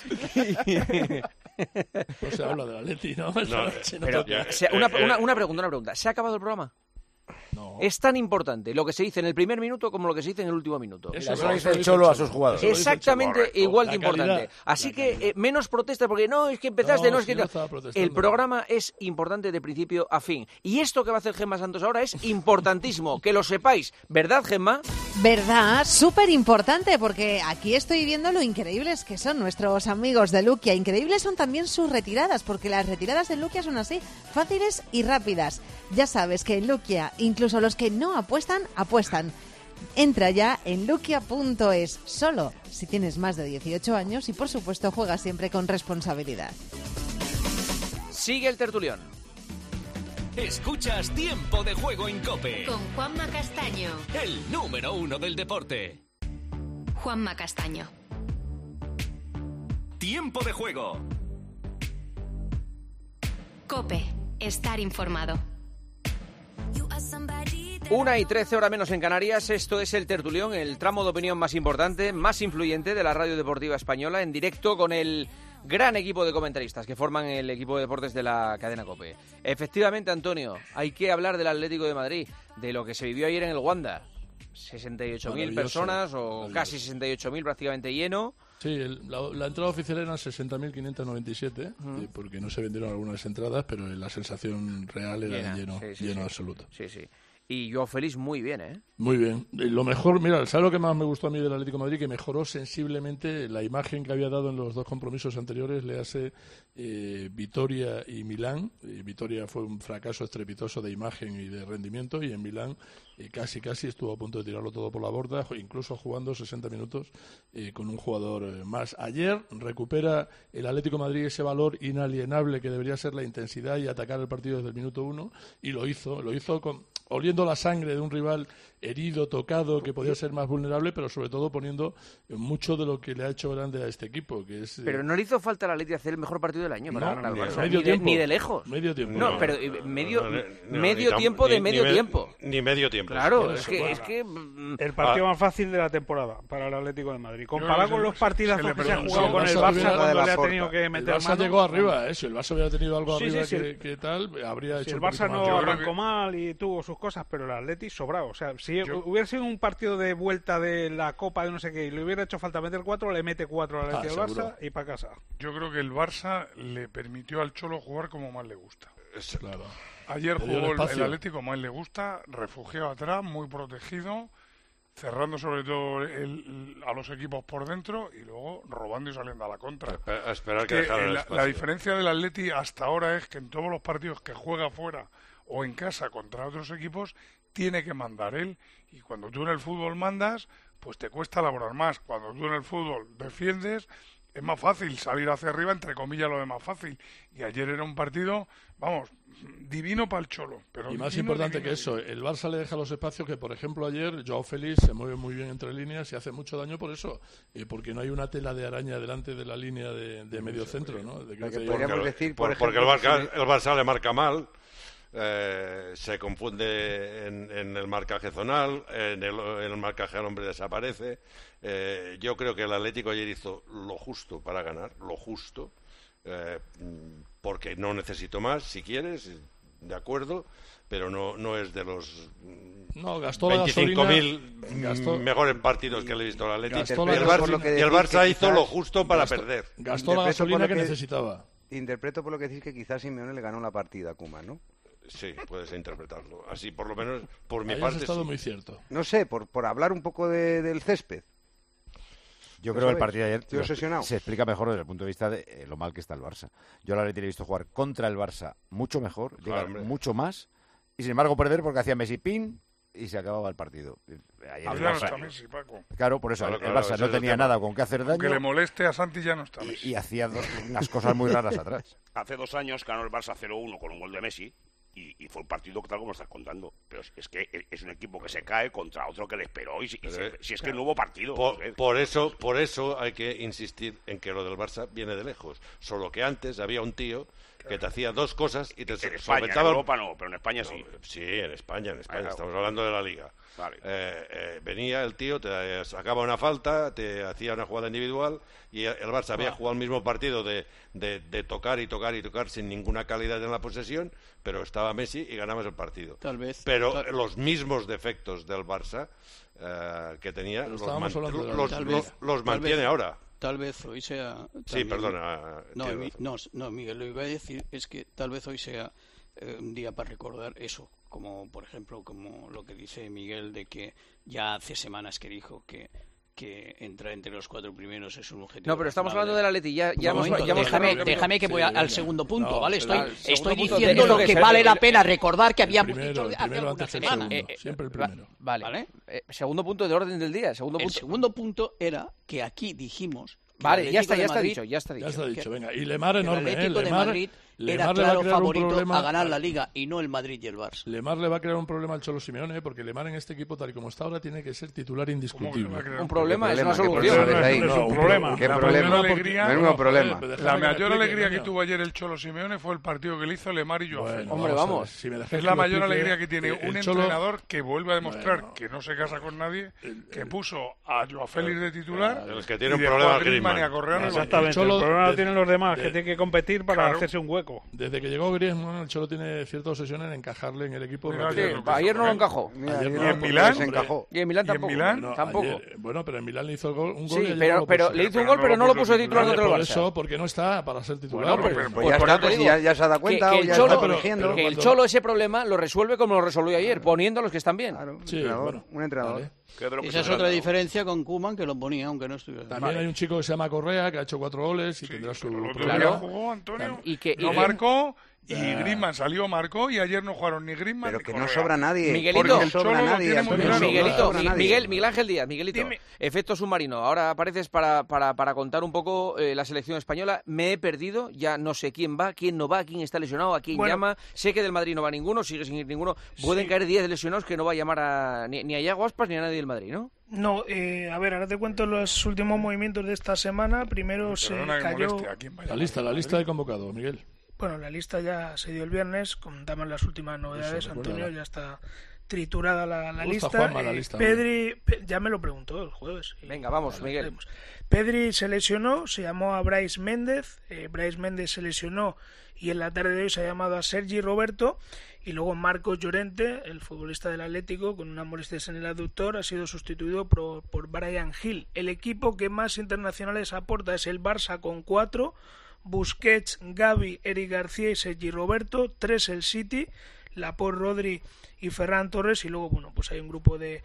No se habla del Atleti, ¿no? Pero, una pregunta. ¿Se ha acabado el programa? No. Es tan importante lo que se dice en el primer minuto como lo que se dice en el último minuto. Eso lo dice el Cholo a sus jugadores. Exactamente igual de importante. Así que menos protesta porque no, es que empezaste, no es que... El programa es importante de principio a fin. Y esto que va a hacer Gemma Santos ahora es importantísimo, que lo sepáis. ¿Verdad, Gemma? ¿Verdad? Súper importante, porque aquí estoy viendo lo increíbles que son nuestros amigos de Luquia. Increíbles son también sus retiradas, porque las retiradas de Luquia son así, fáciles y rápidas. Ya sabes que en Luquia, incluso los que no apuestan, apuestan. Entra ya en luquia.es, solo si tienes más de 18 años y, por supuesto, juega siempre con responsabilidad. Sigue el tertulión. Escuchas Tiempo de Juego en COPE. Con Juanma Castaño. El número 1 del deporte. Juanma Castaño. Tiempo de Juego. COPE. Estar informado. 1:13 hora menos en Canarias. Esto es el tertulión, el tramo de opinión más importante, más influyente de la radio deportiva española, en directo con el gran equipo de comentaristas que forman el equipo de deportes de la cadena COPE. Efectivamente, Antonio, hay que hablar del Atlético de Madrid, de lo que se vivió ayer en el Wanda. 68.000 personas, o casi 68.000, prácticamente lleno. Sí, la entrada oficial eran 60.597, porque no se vendieron algunas entradas, pero la sensación real era lleno absoluto. Sí. Y Joao Félix muy bien, ¿eh? Muy bien. Lo mejor, mira, ¿sabes lo que más me gustó a mí del Atlético de Madrid? Que mejoró sensiblemente la imagen que había dado en los 2 compromisos anteriores, le hace Vitoria y Milán. Vitoria fue un fracaso estrepitoso de imagen y de rendimiento, y en Milán casi estuvo a punto de tirarlo todo por la borda, incluso jugando 60 minutos con un jugador más. Ayer recupera el Atlético de Madrid ese valor inalienable que debería ser la intensidad y atacar el partido desde el minuto 1, y lo hizo oliendo la sangre de un rival herido, tocado, que podía ser más vulnerable, pero sobre todo poniendo mucho de lo que le ha hecho grande a este equipo, que es... Pero no le hizo falta al Atleti hacer el mejor partido del año para ganar al Barça, ni de lejos. Medio tiempo. No, pero medio tiempo de medio tiempo. Ni medio tiempo. Claro, es que el partido más fácil de la temporada para el Atlético de Madrid. Comparado con los partidazos que se han jugado con el Barça, cuando le ha tenido que meter mano... El Barça llegó arriba, si el Barça hubiera tenido algo arriba que tal, habría hecho... Si el Barça no arrancó mal y tuvo sus cosas, pero el Atleti sobrado. O sea, si hubiera sido un partido de vuelta de la Copa de no sé qué y le hubiera hecho falta meter 4, le mete 4 al Atleti del Barça y para casa. Yo creo que el Barça le permitió al Cholo jugar como más le gusta. Claro. Ayer jugó el Atlético como más le gusta, refugiado atrás, muy protegido, cerrando sobre todo a los equipos por dentro y luego robando y saliendo a la contra. A esperar que dejaran el espacio. La diferencia del Atleti hasta ahora es que en todos los partidos que juega fuera o en casa contra otros equipos tiene que mandar él, y cuando tú en el fútbol mandas pues te cuesta elaborar más. Cuando tú en el fútbol defiendes es más fácil salir hacia arriba, entre comillas lo de más fácil, y ayer era un partido, vamos, divino para el Cholo. Pero y más importante que eso, el Barça le deja los espacios que, por ejemplo, ayer Joao Félix se mueve muy bien entre líneas y hace mucho daño por eso, porque no hay una tela de araña delante de la línea de medio centro, ¿no? Porque el Barça le marca mal. Se confunde en el marcaje zonal, en el marcaje al hombre desaparece. Yo creo que el Atlético ayer hizo lo justo para ganar, lo justo, porque no necesito más, si quieres, de acuerdo, pero no es de los 25.000 mejores partidos que le he visto al Atlético. Y el Barça hizo lo justo para perder. Gastó la gasolina que necesitaba. Interpreto por lo que decís que quizás Simeone le ganó la partida a Koeman, ¿no? Sí, puedes interpretarlo. Así, por lo menos, por mi Ahí parte, has estado sí. muy cierto. No sé, por hablar un poco del césped. Yo creo que el partido de ayer Estoy obsesionado. se explica mejor desde el punto de vista de lo mal que está el Barça. Yo a la Atleti le he visto jugar contra el Barça mucho mejor, llegar mucho más, y sin embargo perder porque hacía Messi pin y se acababa el partido. Ayer el Barça, Messi, Paco. Claro, por eso el Barça no tenía nada con qué hacer daño. Que le moleste a Santi ya no está Messi. Y hacía unas cosas muy raras atrás. Hace 2 años ganó el Barça 0-1 con un gol de Messi. Y fue un partido tal como estás contando, pero es que es un equipo que se cae contra otro que le esperó si es que no hubo partido. Por eso hay que insistir en que lo del Barça viene de lejos. Solo que antes había un tío que te hacía 2 cosas y te en solventaba... España, en Europa no, pero en España sí. Sí, en España. Estamos hablando de la Liga. Vale. Venía el tío, te sacaba una falta, te hacía una jugada individual y el Barça había jugado el mismo partido de tocar y tocar y tocar sin ninguna calidad en la posesión, pero estaba Messi y ganamos el partido. Tal vez. Pero los mismos defectos del Barça que tenía los mantiene ahora. Tal vez hoy sea... Sí, perdona. No, Miguel, lo que iba a decir es que tal vez hoy sea un día para recordar eso, como por ejemplo como lo que dice Miguel de que ya hace semanas que dijo que entrar entre los 4 primeros es un objetivo. No, pero estamos hablando del Atleti. Déjame que voy al segundo punto, ¿vale? Estoy punto diciendo lo que vale la pena recordar que habíamos dicho hace algunas semanas. Siempre el primero. Vale. Segundo punto de orden del día. El segundo punto era que aquí dijimos... Vale, ya está dicho. Venga, y Lemar enorme. El Atlético de Madrid era claro favorito a ganar la Liga y no el Madrid y el Barça. Lemar le va a crear un problema al Cholo Simeone, porque Lemar en este equipo, tal y como está ahora, tiene que ser titular indiscutible. Un problema es una solución. No, un problema. ¿Qué problema? Menudo problema. La mayor alegría que tuvo ayer el Cholo Simeone fue el partido que le hizo Lemar y Joao Félix. Hombre, vamos. Es la mayor alegría que tiene un entrenador que vuelve a demostrar que no se casa con nadie, que puso a Joao Félix de titular. El que tiene un problema Griezmann y a Correa. Exactamente. El problema lo tienen los demás, que tienen que competir para hacerse un hueco. Desde que llegó Griezmann, el Cholo tiene cierta obsesión en encajarle en el equipo. Ayer no lo encajó. ¿Y en Milán? Y en Milán tampoco. Bueno, pero en Milán le hizo un gol. Sí, pero le hizo un gol, pero no lo puso de titular contra el Barça. Por eso, porque no está para ser titular. Ya se ha dado cuenta o ya está corrigiendo. Que el Cholo ese problema lo resuelve como lo resolvió ayer, poniendo a los que están bien. Un entrenador. Esa es otra diferencia con Koeman, que lo ponía aunque no estuviera. También hay un chico que se llama Correa, que ha hecho 4 goles y tendrá su problema. Claro. Jugó Antonio, no marcó Y Griezmann salió, marcó, y ayer no jugaron ni Griezmann pero ni que Correa. no sobra nadie. Miguelito, no sobra nadie. Miguel Ángel Díaz, Miguelito, efecto submarino. Ahora apareces para contar un poco la selección española. Me he perdido, ya no sé quién va, quién no va, quién está lesionado, a quién llama. Sé que del Madrid no va ninguno, sigue sin ir ninguno. Pueden caer 10 lesionados que no va a llamar ni a Iago Aspas ni a nadie del Madrid, ¿no? No, a ver, ahora te cuento los últimos movimientos de esta semana. Primero se cayó... La lista de convocados, Miguel. Bueno, la lista ya se dio el viernes, contamos las últimas novedades, Antonio, ya está triturada la lista. Juanma, la lista. Pedri, ya me lo preguntó el jueves. Venga, vamos, Miguel. Pedri se lesionó, se llamó a Brais Méndez, Brais Méndez se lesionó y en la tarde de hoy se ha llamado a Sergi Roberto, y luego Marcos Llorente, el futbolista del Atlético, con unas molestias en el aductor, ha sido sustituido por Bryan Gil. El equipo que más internacionales aporta es el Barça con 4, Busquets, Gavi, Eric García y Sergi Roberto, 3 el City, Laporte, Rodri y Ferran Torres, y luego pues hay un grupo de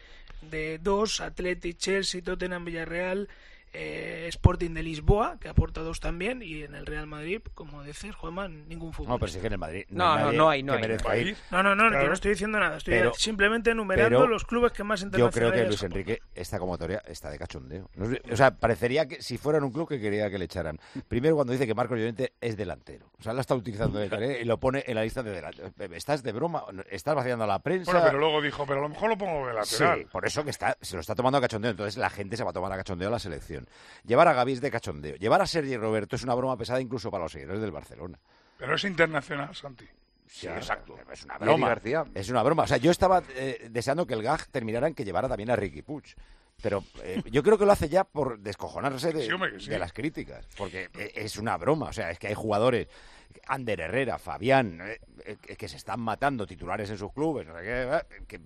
2, Athletic, Chelsea, Tottenham, Villarreal, Sporting de Lisboa, que aporta 2 también, y en el Real Madrid, como dices, Juanma, ningún fútbol. No, pero sí que en el Madrid no hay. No, yo no estoy diciendo nada, estoy simplemente enumerando los clubes que más internacionales. Yo creo que Luis Enrique, esta convocatoria está de cachondeo. O sea, parecería que si fueran un club que quería que le echaran. Primero cuando dice que Marcos Llorente es delantero. O sea, la está utilizando de tarea y lo pone en la lista de delantero. ¿Estás de broma? ¿Estás vaciando a la prensa? Bueno, pero luego dijo, pero a lo mejor lo pongo de lateral. Sí, por eso que se lo está tomando a cachondeo. Entonces la gente se va a tomar a cachondeo a la selección. Llevar a Gavi es de cachondeo. Llevar a Sergi Roberto es una broma pesada incluso para los seguidores del Barcelona. Pero es internacional, Santi. Sí, exacto. Es una broma. Es una broma. O sea, yo estaba deseando que el GAG terminara en que llevara también a Riqui Puig. Pero yo creo que lo hace ya por descojonarse de las críticas. Porque es una broma. O sea, es que hay jugadores, Ander Herrera, Fabián, que se están matando titulares en sus clubes. No sé qué,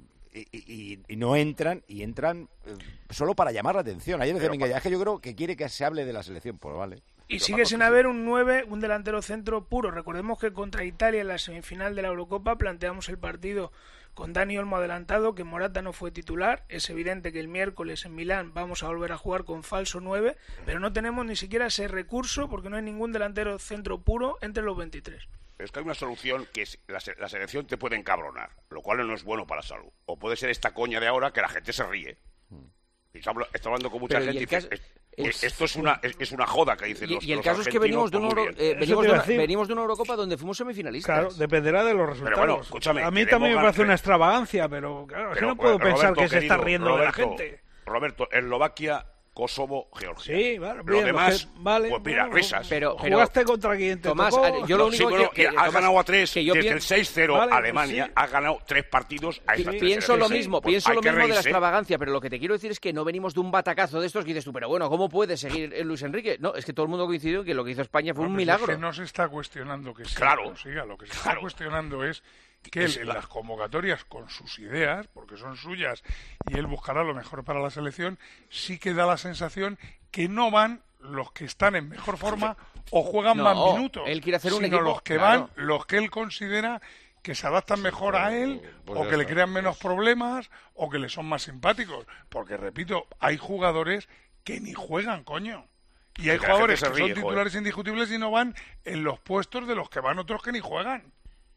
y no entran, y entran solo para llamar la atención. Ayer decía Miguel, yo creo que quiere que se hable de la selección, pues vale. Y sigue sin haber un 9, un delantero centro puro. Recordemos que contra Italia en la semifinal de la Eurocopa planteamos el partido con Dani Olmo adelantado, que Morata no fue titular. Es evidente que el miércoles en Milán vamos a volver a jugar con falso 9, pero no tenemos ni siquiera ese recurso porque no hay ningún delantero centro puro entre los 23. Es que hay una solución que es la selección te puede encabronar, lo cual no es bueno para la salud. O puede ser esta coña de ahora que la gente se ríe. Está hablando con mucha gente y dice, esto es una joda que dicen los argentinos. Y el caso es que venimos de una Eurocopa donde fuimos semifinalistas. Claro, dependerá de los resultados. Pero bueno, escúchame, a mí también me parece una extravagancia, pero claro, es que no puedo pensar que se está riendo de la gente. Roberto, Eslovaquia, Kosovo, Georgia. Sí, vale, lo demás, pues mira, risas. Pero jugaste contra quien te Tomás, tocó. yo lo único que has ganado a 3 desde el 6-0 Alemania, has ganado 3 partidos a estas 3. Pienso lo mismo de la extravagancia, pero lo que te quiero decir es que no venimos de un batacazo de estos que dices tú, pero bueno, ¿cómo puede seguir Luis Enrique? No, es que todo el mundo coincidió en que lo que hizo España fue un milagro. Es que no se está cuestionando que se consiga, lo que se está cuestionando es que él en las convocatorias con sus ideas, porque son suyas y él buscará lo mejor para la selección, sí que da la sensación que no van los que están en mejor forma o juegan más minutos, él quiere hacer un sino equipo, los que van, los que él considera que se adaptan mejor a él, o que le crean menos problemas, o que le son más simpáticos, porque repito, hay jugadores que ni juegan, coño. Y hay jugadores que son titulares indiscutibles y no van en los puestos de los que van otros que ni juegan.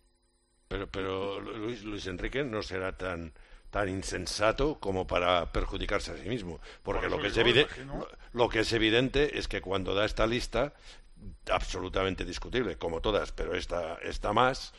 Pero Luis Enrique no será tan insensato como para perjudicarse a sí mismo, porque lo que es evidente es que cuando da esta lista, absolutamente discutible, como todas, pero esta más,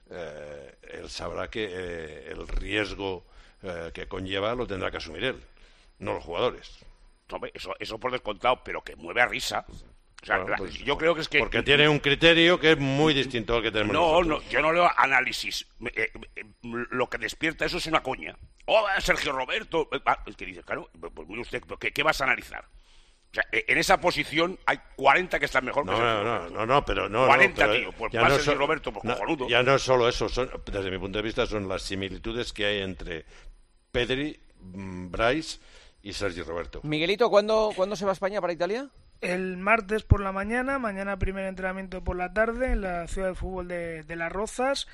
él sabrá que el riesgo que conlleva lo tendrá que asumir él, no los jugadores. Hombre, eso por descontado, pero que mueve a risa. O sea, yo creo que es que... Porque tiene un criterio que es muy distinto al que tenemos nosotros. No, yo no leo análisis. Lo que despierta eso es una coña. Sergio Roberto. Es que dice, claro, pues mire usted, ¿qué vas a analizar? O sea, en esa posición hay 40 que están mejor que Sergio Roberto. No, pero no. 40, pero tío. Pues más Sergio Roberto, pues cojonudo. Ya no es solo eso. Desde mi punto de vista son las similitudes que hay entre Pedri, Brais y Sergi Roberto. Miguelito, ¿cuándo se va a España para Italia? El martes por la mañana primer entrenamiento por la tarde en la Ciudad del Fútbol de Las Rozas.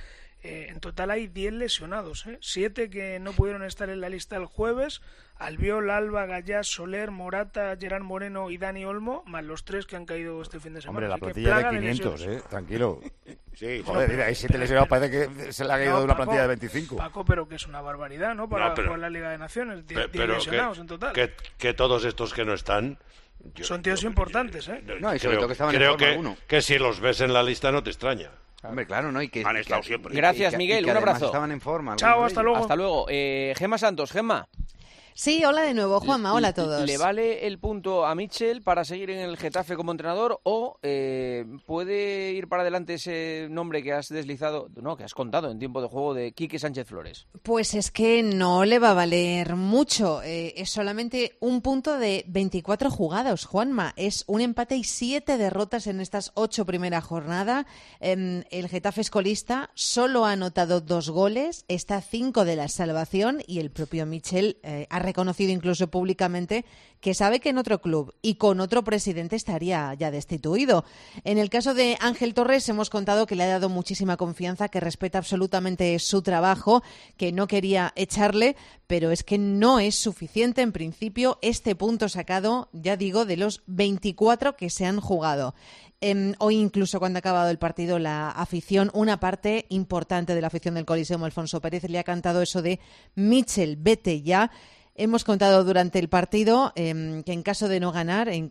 En total hay 10 lesionados, 7 que no pudieron estar en la lista el jueves: Albiol, Alba, Gallás, Soler, Morata, Gerard Moreno y Dani Olmo, más los 3 que han caído este fin de semana. Hombre, la plantilla de 500, tranquilo. Sí, joder, mira, hay 7 lesionados, parece que se le ha caído de una plantilla de 25. Paco, pero que es una barbaridad, ¿no? Para jugar la Liga de Naciones, 10 lesionados en total. Que todos estos que no están... Son tíos importantes, No, y sobre todo que estaban en Fórmula 1. Que si los ves en la lista no te extraña. Hombre, claro, ¿no? Y que han estado siempre. Gracias, Miguel, un abrazo. Estaban en forma. Chao, hasta luego. Hasta luego. Gemma Santos, Gemma. Sí, hola de nuevo, Juanma, hola a todos. ¿Le vale el punto a Mitchell para seguir en el Getafe como entrenador o puede ir para adelante ese nombre que has deslizado, no, que has contado en tiempo de juego, de Quique Sánchez Flores? Pues es que no le va a valer mucho, es solamente un punto de 24 jugados, Juanma, es un empate y 7 derrotas en estas 8 primeras jornadas. El Getafe es colista, solo ha anotado 2 goles, está a 5 de la salvación y el propio Mitchell ha reconocido incluso públicamente que sabe que en otro club y con otro presidente estaría ya destituido. En el caso de Ángel Torres hemos contado que le ha dado muchísima confianza, que respeta absolutamente su trabajo, que no quería echarle, pero es que no es suficiente en principio este punto sacado, ya digo, de los 24 que se han jugado. Hoy incluso cuando ha acabado el partido la afición, una parte importante de la afición del Coliseum, Alfonso Pérez, le ha cantado eso de Mitchell, vete ya. Hemos contado durante el partido que en caso de no ganar, el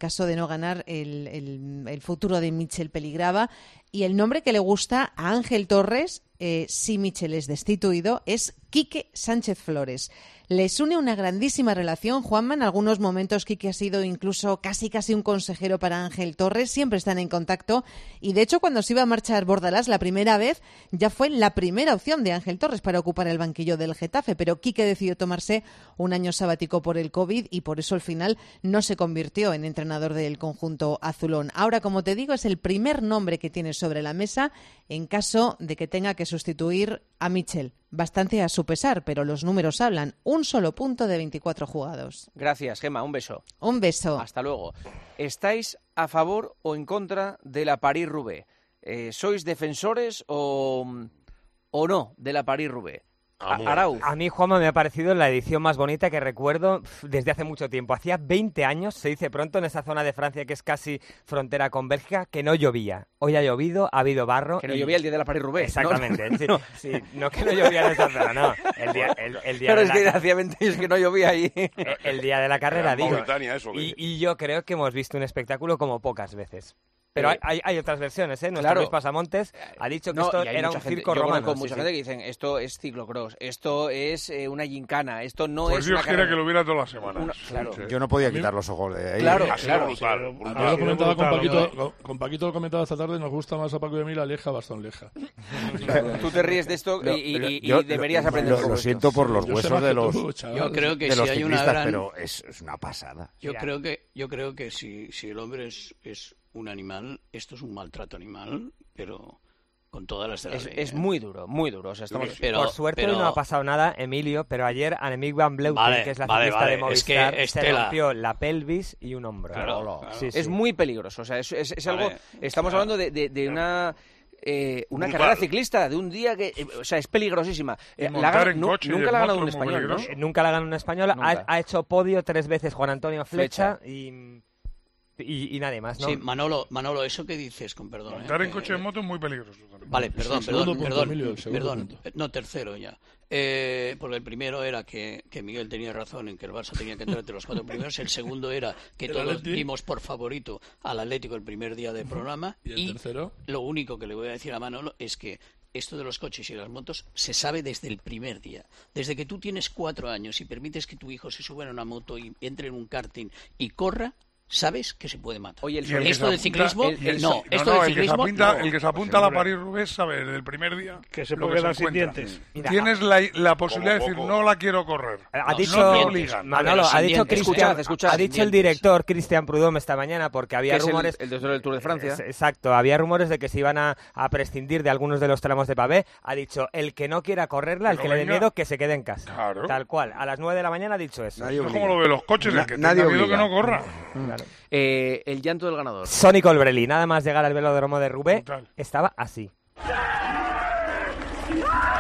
futuro de Mitchell peligraba, y el nombre que le gusta a Ángel Torres, si Mitchell es destituido, es Quique Sánchez Flores. Les une una grandísima relación, Juanma. En algunos momentos Quique ha sido incluso casi un consejero para Ángel Torres. Siempre están en contacto. Y de hecho, cuando se iba a marchar Bordalás la primera vez, ya fue la primera opción de Ángel Torres para ocupar el banquillo del Getafe. Pero Quique decidió tomarse un año sabático por el COVID y por eso al final no se convirtió en entrenador del conjunto azulón. Ahora, como te digo, es el primer nombre que tiene sobre la mesa en caso de que tenga que sustituir a Mitchell. Bastante a su pesar, pero los números hablan. Un solo punto de 24 jugados. Gracias, Gemma. Un beso. Un beso. Hasta luego. ¿Estáis a favor o en contra de la París-Roubaix? ¿Sois defensores o no de la París-Roubaix? Arau. A mí, Juanma, me ha parecido la edición más bonita que recuerdo desde hace mucho tiempo. Hacía 20 años, se dice pronto, en esa zona de Francia que es casi frontera con Bélgica, que no llovía. Hoy ha llovido, ha habido barro. Que no llovía el día de la París-Roubaix. Exactamente. No. Sí, no que no llovía en esa zona, no. El día pero de es que hacía 20 años que no llovía ahí. El día de la carrera, digo. Eso, Y yo creo que hemos visto un espectáculo como pocas veces. Pero hay otras versiones, ¿eh? Nuestro Luis Pasamontes ha dicho que esto era un circo romano. Yo conozco mucha gente que dicen, esto es ciclocross, esto es una gincana, esto no es Dios una quiera que lo hubiera todas las semanas. Claro. Yo no podía quitar los ojos de ahí. Claro. Brutal. Yo lo comentaba con Paquito, lo comentaba esta tarde, nos gusta más a Paco y a mí la Lieja Bastón Lieja. Tú te ríes de esto y deberías aprender. Lo siento por los huesos de los Yo creo que de los si hay una ciclistas, gran... pero es una pasada. Yo creo que si el hombre es un animal, esto es un maltrato animal, pero con todas las de la ley. Es muy duro, muy duro. O sea, por suerte hoy no ha pasado nada, Emilio, pero ayer Annemiek van Vleuten, que es la ciclista de Movistar, es que se rompió la pelvis y un hombro. Claro. Sí. Es muy peligroso. O sea, es algo... Estamos hablando de una carrera ciclista, de un día que... o sea, es peligrosísima. Nunca la ha ganado un español, ¿no? Nunca la ha ganado un español. Ha hecho podio 3 veces Juan Antonio Flecha. Y nadie más, ¿no? Sí, Manolo, eso que dices, con perdón. Montar en coche de moto es muy peligroso también. Vale, perdón. Perdón, No, tercero ya. Porque el primero era que Miguel tenía razón en que el Barça tenía que entrar entre los 4 primeros. El segundo era que todos dimos por favorito al Atlético el primer día de programa. ¿Y el tercero? Lo único que le voy a decir a Manolo es que esto de los coches y las motos se sabe desde el primer día. Desde que tú tienes 4 años y permites que tu hijo se suba en una moto y entre en un karting y corra, sabes que se puede matar. Oye, esto del ciclismo, el que se apunta a la París-Roubaix sabe desde el primer día que se puede quedar sin dientes. Tienes la posibilidad de decir, no la quiero correr. Ha dicho, no te obligan. Manolo, ha dicho Escuchad, el director Cristian Prudhomme esta mañana, porque había rumores... El del Tour de Francia. Exacto, había rumores de que se iban a prescindir de algunos de los tramos de pavé. Ha dicho, el que no quiera correrla, el que le dé miedo, que se quede en casa. Claro. Tal cual, a las 9 de la mañana ha dicho eso. Es como lo de los coches, el que tenga miedo que no corra. Claro. El llanto del ganador. Sonny Colbrelli, nada más llegar al velódromo de Roubaix, estaba así.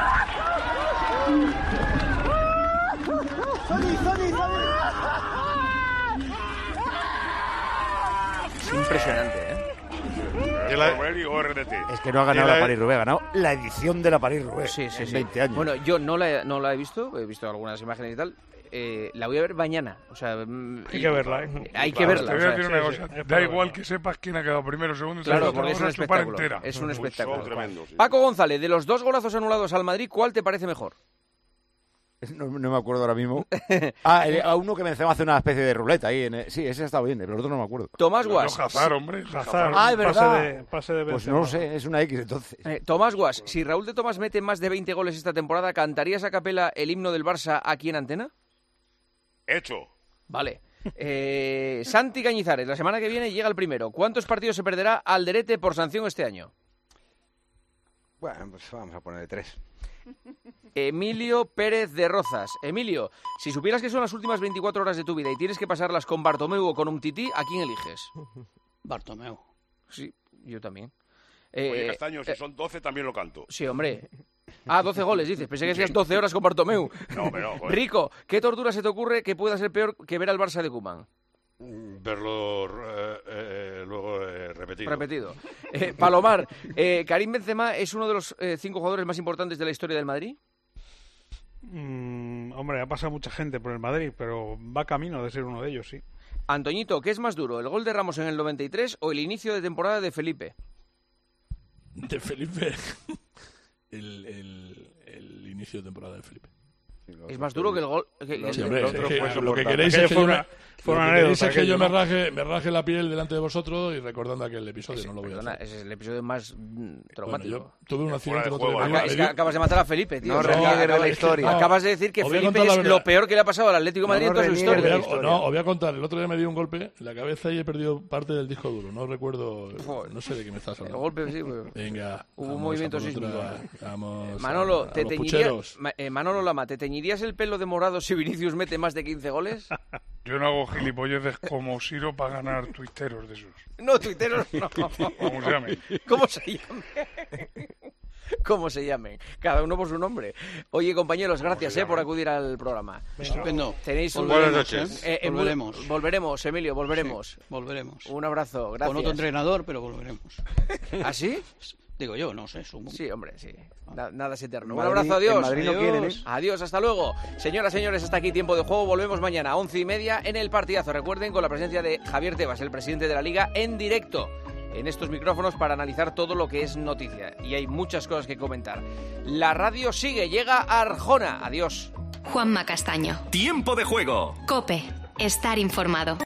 Es impresionante, ¿eh? Es que no ha ganado la París-Roubaix, ha ganado la edición de la París-Roubaix. Sí, sí, en sí. 20 años. Bueno, yo no la he visto algunas imágenes y tal. La voy a ver mañana. O sea, hay que verla, ¿eh? Hay que verla. Te voy a decir una cosa. Da igual que sepas quién ha quedado primero o segundo. Claro, porque es un espectáculo. Es un espectáculo. Paco González, de los 2 golazos anulados al Madrid, ¿cuál te parece mejor? No me acuerdo ahora mismo. A uno que Benzema hace una especie de ruleta ahí. Sí, ese ha estado bien, pero los otros no me acuerdo. Tomás Guas. Hazard, hombre. Ah, es verdad. Pase de pues no lo sé, es una X entonces. Tomás Guas, si Raúl de Tomás mete más de 20 goles esta temporada, ¿cantarías a capela el himno del Barça aquí en Antena? Hecho. Vale. Santi Cañizares, la semana que viene llega el primero. ¿Cuántos partidos se perderá Alderete por sanción este año? Bueno, pues vamos a ponerle 3. Emilio Pérez de Rozas. Emilio, si supieras que son las últimas 24 horas de tu vida y tienes que pasarlas con Bartomeu o con Umtiti, ¿a quién eliges? Bartomeu. Sí, yo también. Oye, Castaño, si son 12 también lo canto. Sí, hombre. 12 goles, dices. Pensé que decías 12 horas con Bartomeu. No, pero... Joder. Rico, ¿qué tortura se te ocurre que pueda ser peor que ver al Barça de Koeman? Verlo luego repetido. Palomar, ¿Karim Benzema es uno de los 5 jugadores más importantes de la historia del Madrid? Hombre, ha pasado mucha gente por el Madrid, pero va camino de ser uno de ellos, sí. Antoñito, ¿qué es más duro, el gol de Ramos en el 93 o el inicio de temporada de Felipe? De Felipe. el inicio de temporada de Felipe. Es más duro que el gol. Sí, hombre, lo que queréis es que yo me raje la piel delante de vosotros y recordando aquel episodio, no lo voy a hacer. Ese es el episodio más traumático. Bueno, yo tuve un accidente el otro día. Es que acabas de matar a Felipe, tío. No reniegues de la historia. Acabas de decir que Felipe es lo peor que le ha pasado al Atlético de Madrid en toda su historia. No, os voy a contar. El otro día me dio un golpe en la cabeza y he perdido parte del disco duro. No recuerdo. No sé de qué me estás hablando. El golpe, sí. Venga. Hubo un movimiento sísmico. Manolo, Manolo Lama, ¿te teñirías el pelo de morado si Vinicius mete más de 15 goles? Yo no hago gilipolleces como Siro para ganar tuiteros de esos. No, tuiteros no. ¿Cómo se llamen? ¿Cómo se llamen? Cada uno por su nombre. Oye, compañeros, gracias por acudir al programa. Estupendo. Tenéis buenas noches. Volveremos, Emilio, volveremos. Sí, volveremos. Un abrazo, gracias. Con otro entrenador, pero volveremos. ¿Ah, sí? Digo yo, no sé, sumo. Sí, hombre, sí. Nada es eterno. Un abrazo, adiós. Madrid no quieren, ¿eh? Adiós, hasta luego. Señoras, señores, hasta aquí Tiempo de Juego. Volvemos mañana a 11:30 en el partidazo. Recuerden, con la presencia de Javier Tebas, el presidente de la Liga, en directo en estos micrófonos para analizar todo lo que es noticia. Y hay muchas cosas que comentar. La radio sigue, llega a Arjona. Adiós. Juanma Castaño. Tiempo de Juego. COPE. Estar informado.